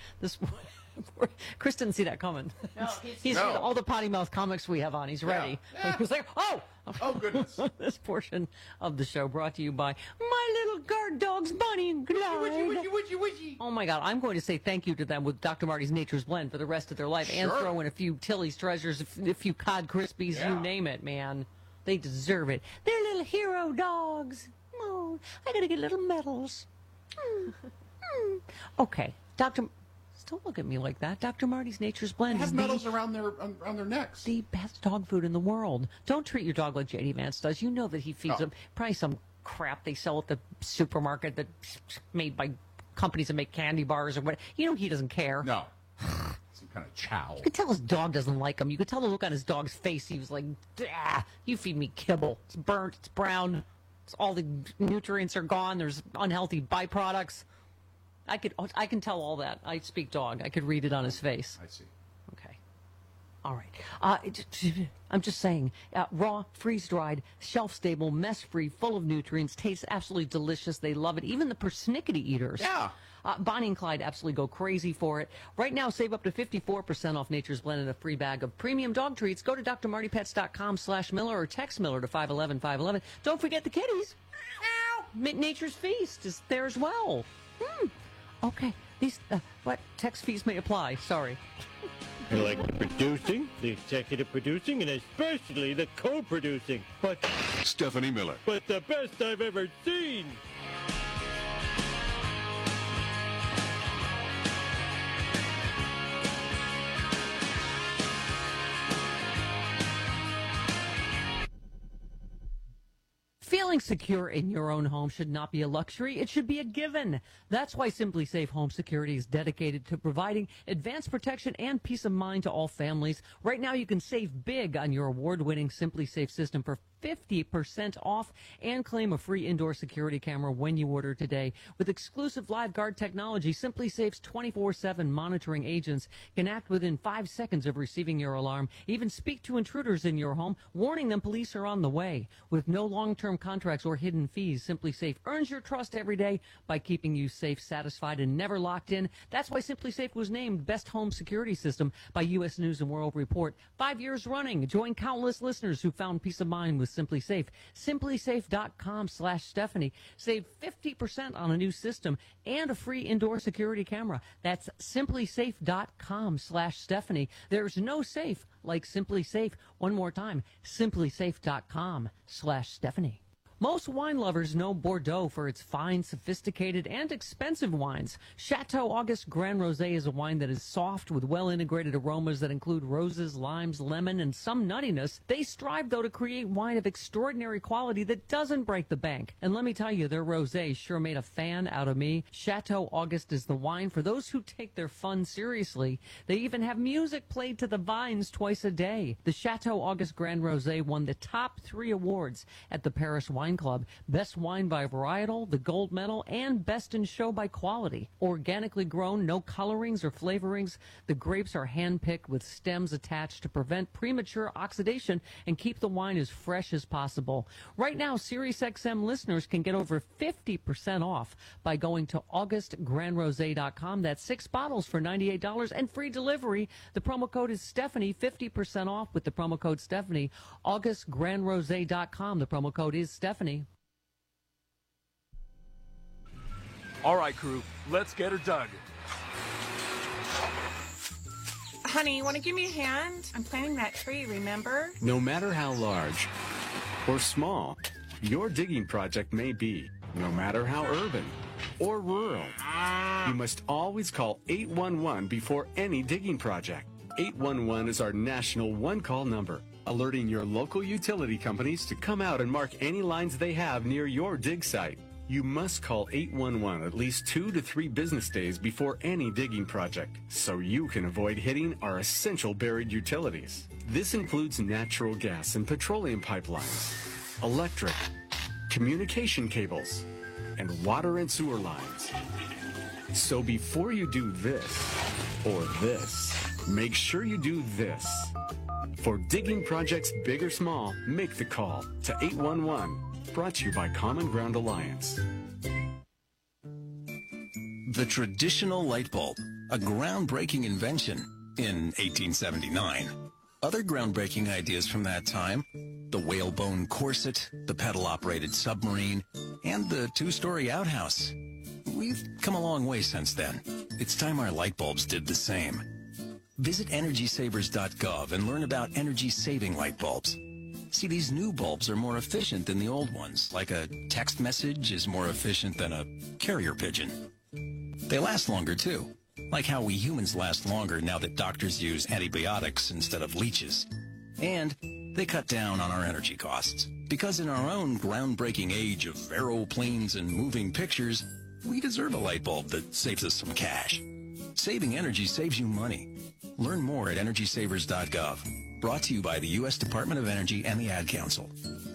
Chris didn't see that coming. No, he's all the potty mouth comics we have on. He's ready. Yeah. He was like, oh goodness. This portion of the show brought to you by My Little Guard Dogs, Bonnie and Clyde. Witchy. Oh my God! I'm going to say thank you to them with Dr. Marty's Nature's Blend for the rest of their life, and throw in a few Tilly's Treasures, a few Cod Krispies, you name it, man. They deserve it. They're little hero dogs. Oh, I gotta get little medals. Okay, Dr. don't look at me like that. Dr. Marty's Nature's Blend They have is medals around their necks. The best dog food in the world. Don't treat your dog like J.D. Vance does. You know that he feeds them probably some crap they sell at the supermarket that's made by companies that make candy bars or what. You know he doesn't care. No. Some kind of chow. You could tell his dog doesn't like him. You could tell the look on his dog's face. He was like, you feed me kibble. It's burnt. It's brown. All the nutrients are gone. There's unhealthy byproducts. I can tell all that. I speak dog. I could read it on his face. I see. Okay. All right. I'm just saying, raw, freeze-dried, shelf-stable, mess-free, full of nutrients, tastes absolutely delicious. They love it. Even the persnickety eaters. Yeah. Bonnie and Clyde absolutely go crazy for it. Right now, save up to 54% off Nature's Blend and a free bag of premium dog treats. Go to drmartypets.com/Miller or text Miller to 511-511. Don't forget the kitties. Nature's Feast is there as well. Okay. These what text fees may apply. Sorry. I like the producing, the executive producing, and especially the co-producing. But Stephanie Miller. But the best I've ever seen. Feeling secure in your own home should not be a luxury. It should be a given. That's why Simply Safe Home Security is dedicated to providing advanced protection and peace of mind to all families. Right now, you can save big on your award-winning Simply Safe system for 50% off and claim a free indoor security camera when you order today. With exclusive live guard technology, Simply Safe's 24/7 monitoring agents can act within 5 seconds of receiving your alarm, even speak to intruders in your home, warning them police are on the way. With no long-term contracts or hidden fees, Simply Safe earns your trust every day by keeping you safe, satisfied, and never locked in. That's why Simply Safe was named Best Home Security System by U.S. News & World Report 5 years running. Join countless listeners who found peace of mind with Simply Safe. SimplySafe.com/Stephanie. Save 50% on a new system and a free indoor security camera. That's SimplySafe.com/Stephanie. There's no safe like Simply Safe. One more time, SimplySafe.com/Stephanie. Most wine lovers know Bordeaux for its fine, sophisticated, and expensive wines. Chateau August Grand Rosé is a wine that is soft with well-integrated aromas that include roses, limes, lemon, and some nuttiness. They strive, though, to create wine of extraordinary quality that doesn't break the bank. And let me tell you, their rosé sure made a fan out of me. Chateau August is the wine for those who take their fun seriously. They even have music played to the vines twice a day. The Chateau August Grand Rosé won the top 3 awards at the Paris Wine Club: Best Wine by Varietal, the Gold Medal, and Best in Show by Quality. Organically grown, no colorings or flavorings. The grapes are hand-picked with stems attached to prevent premature oxidation and keep the wine as fresh as possible. Right now, SiriusXM listeners can get over 50% off by going to AugustGrandRosé.com. That's 6 bottles for $98 and free delivery. The promo code is Stephanie, 50% off with the promo code Stephanie. AugustGrandRosé.com. The promo code is Stephanie. All right, crew, let's get her dug. Honey, you want to give me a hand? I'm planting that tree, remember? No matter how large or small your digging project may be, no matter how urban or rural, you must always call 811 before any digging project. 811 is our national one-call number, alerting your local utility companies to come out and mark any lines they have near your dig site. You must call 811 at least 2 to 3 business days before any digging project, so you can avoid hitting our essential buried utilities. This includes natural gas and petroleum pipelines, electric, communication cables, and water and sewer lines. So before you do this or this, make sure you do this. For digging projects big or small, make the call to 811. Brought to you by Common Ground Alliance. The traditional light bulb, a groundbreaking invention in 1879. Other groundbreaking ideas from that time: the whalebone corset, the pedal-operated submarine, and the 2-story outhouse. We've come a long way since then. It's time our light bulbs did the same. Visit EnergySavers.gov and learn about energy-saving light bulbs. See, these new bulbs are more efficient than the old ones, like a text message is more efficient than a carrier pigeon. They last longer, too. like how we humans last longer now that doctors use antibiotics instead of leeches. And they cut down on our energy costs. Because in our own groundbreaking age of aeroplanes and moving pictures, we deserve a light bulb that saves us some cash. Saving energy saves you money. Learn more at EnergySavers.gov. Brought to you by the U.S. Department of Energy and the Ad Council.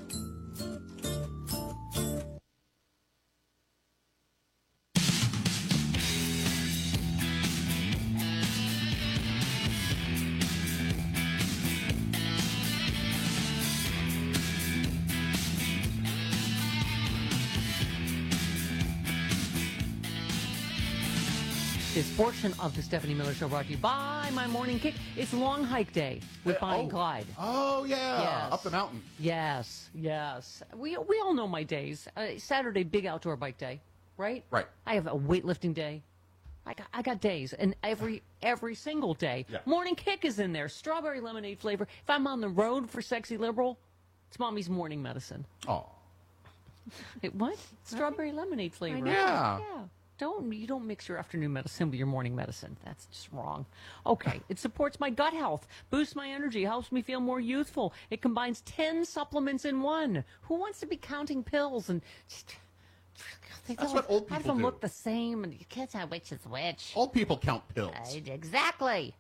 This portion of the Stephanie Miller Show brought to you by My Morning Kick. It's Long Hike Day with Bonnie and Clyde. Oh, yeah. Yes. Up the mountain. Yes. We all know my days. Saturday, big outdoor bike day, right? Right. I have a weightlifting day. I got days, and every single day. Yeah. Morning Kick is in there. Strawberry lemonade flavor. If I'm on the road for Sexy Liberal, it's Mommy's morning medicine. Oh. What? Strawberry lemonade flavor. I know. Yeah. You don't mix your afternoon medicine with your morning medicine. That's just wrong. Okay, it supports my gut health, boosts my energy, helps me feel more youthful. It combines 10 supplements in one. Who wants to be counting pills and just... That's what old people Half of them do. look the same, and you can't tell which is which. Old people count pills. Exactly.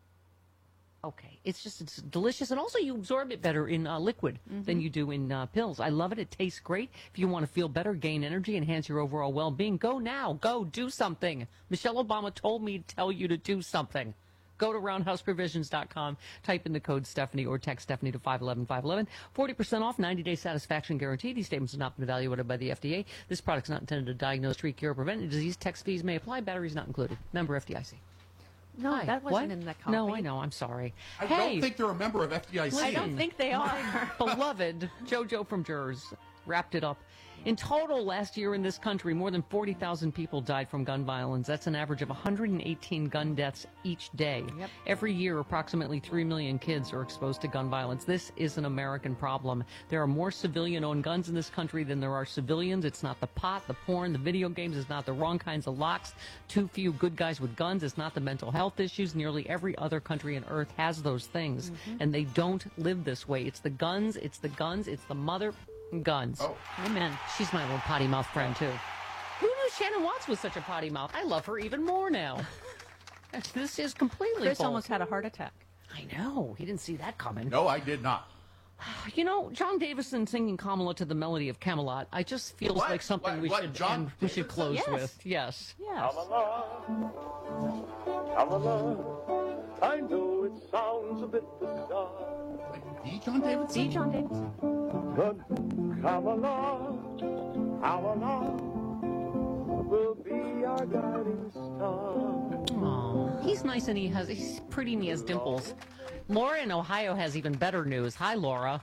Okay, it's delicious, and also you absorb it better in liquid than you do in pills. I love it. It tastes great. If you want to feel better, gain energy, enhance your overall well-being, go now. Go do something. Michelle Obama told me to tell you to do something. Go to roundhouseprovisions.com, type in the code Stephanie, or text Stephanie to 511-511. 40% off, 90-day satisfaction guarantee. These statements have not been evaluated by the FDA. This product is not intended to diagnose, treat, cure, or prevent a disease. Text fees may apply. Batteries not included. Member FDIC. No, Hi. that wasn't What? in the copy. No, I know. I'm sorry. I don't think they're a member of FDIC. I don't think they are. Beloved JoJo from Jers wrapped it up. In total, last year in this country, more than 40,000 people died from gun violence. That's an average of 118 gun deaths each day. Yep. Every year, approximately 3 million kids are exposed to gun violence. This is an American problem. There are more civilian-owned guns in this country than there are civilians. It's not the pot, the porn, the video games. It's not the wrong kinds of locks. Too few good guys with guns. It's not the mental health issues. Nearly every other country on earth has those things, and they don't live this way. It's the guns. It's the guns. It's the mother... guns. Oh. Amen. She's my little potty mouth friend, too. Who knew Shannon Watts was such a potty mouth? I love her even more now. This is completely Chris false. almost had a heart attack. I know. He didn't see that coming. No, I did not. You know, John Davison singing Kamala to the melody of Camelot, I just feels What? like something What? we should close Yes. with. Yes. Yes. I know it sounds a bit bizarre, D. John Davidson? D. John Davidson. but Kamala will be our guiding star. Oh, he's nice and he's pretty and he has dimples. Laura in Ohio has even better news. Hi, Laura.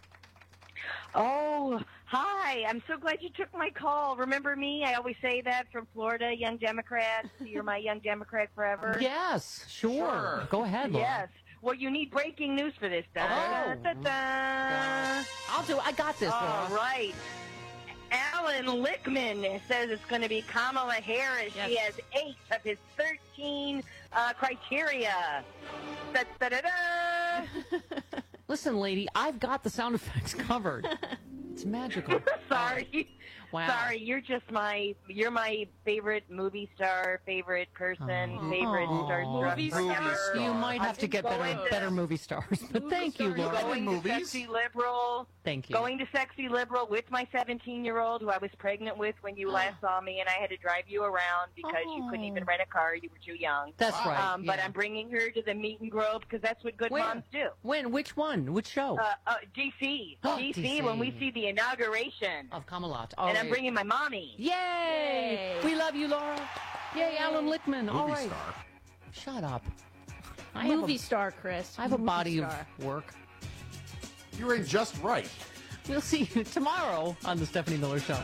Oh, hi. I'm so glad you took my call. Remember me? I always say that from Florida, Young Democrat. So you're my Young Democrat forever. Yes, sure. Go ahead, Laura. Yes. Well, you need breaking news for this. Da, da, da. I got this, Laura. All right. Alan Lickman says it's going to be Kamala Harris. Yes. She has 8 of his 13 criteria. Da, da, da, da. Listen, lady, I've got the sound effects covered. It's magical. Sorry. Wow. Sorry, you're my favorite movie star, favorite person, favorite Movie starstruck. stars. You might have to get better movie stars. But thank you, Laura. Going to Sexy Liberal. Thank you. Going to Sexy Liberal with my 17-year-old who I was pregnant with when you last saw me, and I had to drive you around because you couldn't even rent a car. You were too young. That's right. But I'm bringing her to the meet and grow because that's what good moms do. When? Which one? Which show? DC. Oh, DC, when we see the inauguration. Of Camelot. And I'm bringing my mommy. Yay! We love you, Laura. Yay, Alan Lickman. All right. Star. Shut up. Movie star, Chris. I have a Movie body star. of work. You're in just right. We'll see you tomorrow on the Stephanie Miller Show.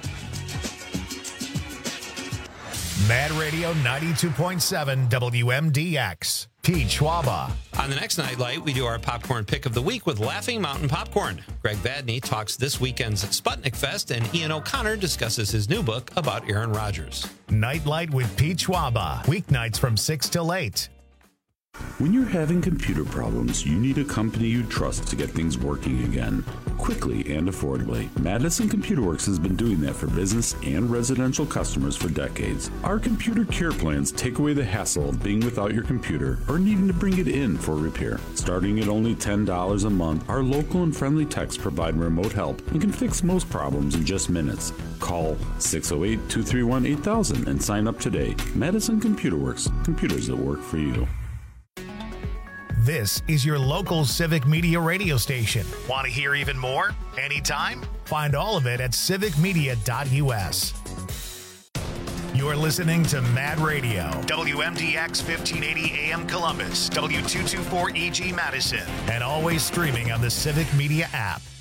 Mad Radio 92.7 WMDX. Pete Schwaba. On the next Nightlight, we do our popcorn pick of the week with Laughing Mountain Popcorn. Greg Vadney talks this weekend's Sputnik Fest, and Ian O'Connor discusses his new book about Aaron Rodgers. Nightlight with Pete Schwaba. Weeknights from 6 till 8. When you're having computer problems, you need a company you trust to get things working again, quickly and affordably. Madison Computer Works has been doing that for business and residential customers for decades. Our computer care plans take away the hassle of being without your computer or needing to bring it in for repair. Starting at only $10 a month, our local and friendly techs provide remote help and can fix most problems in just minutes. Call 608-231-8000 and sign up today. Madison Computer Works, computers that work for you. This is your local Civic Media radio station. Want to hear even more? Anytime? Find all of it at civicmedia.us. You're listening to Mad Radio, WMDX 1580 AM Columbus, W224EG Madison, and always streaming on the Civic Media app.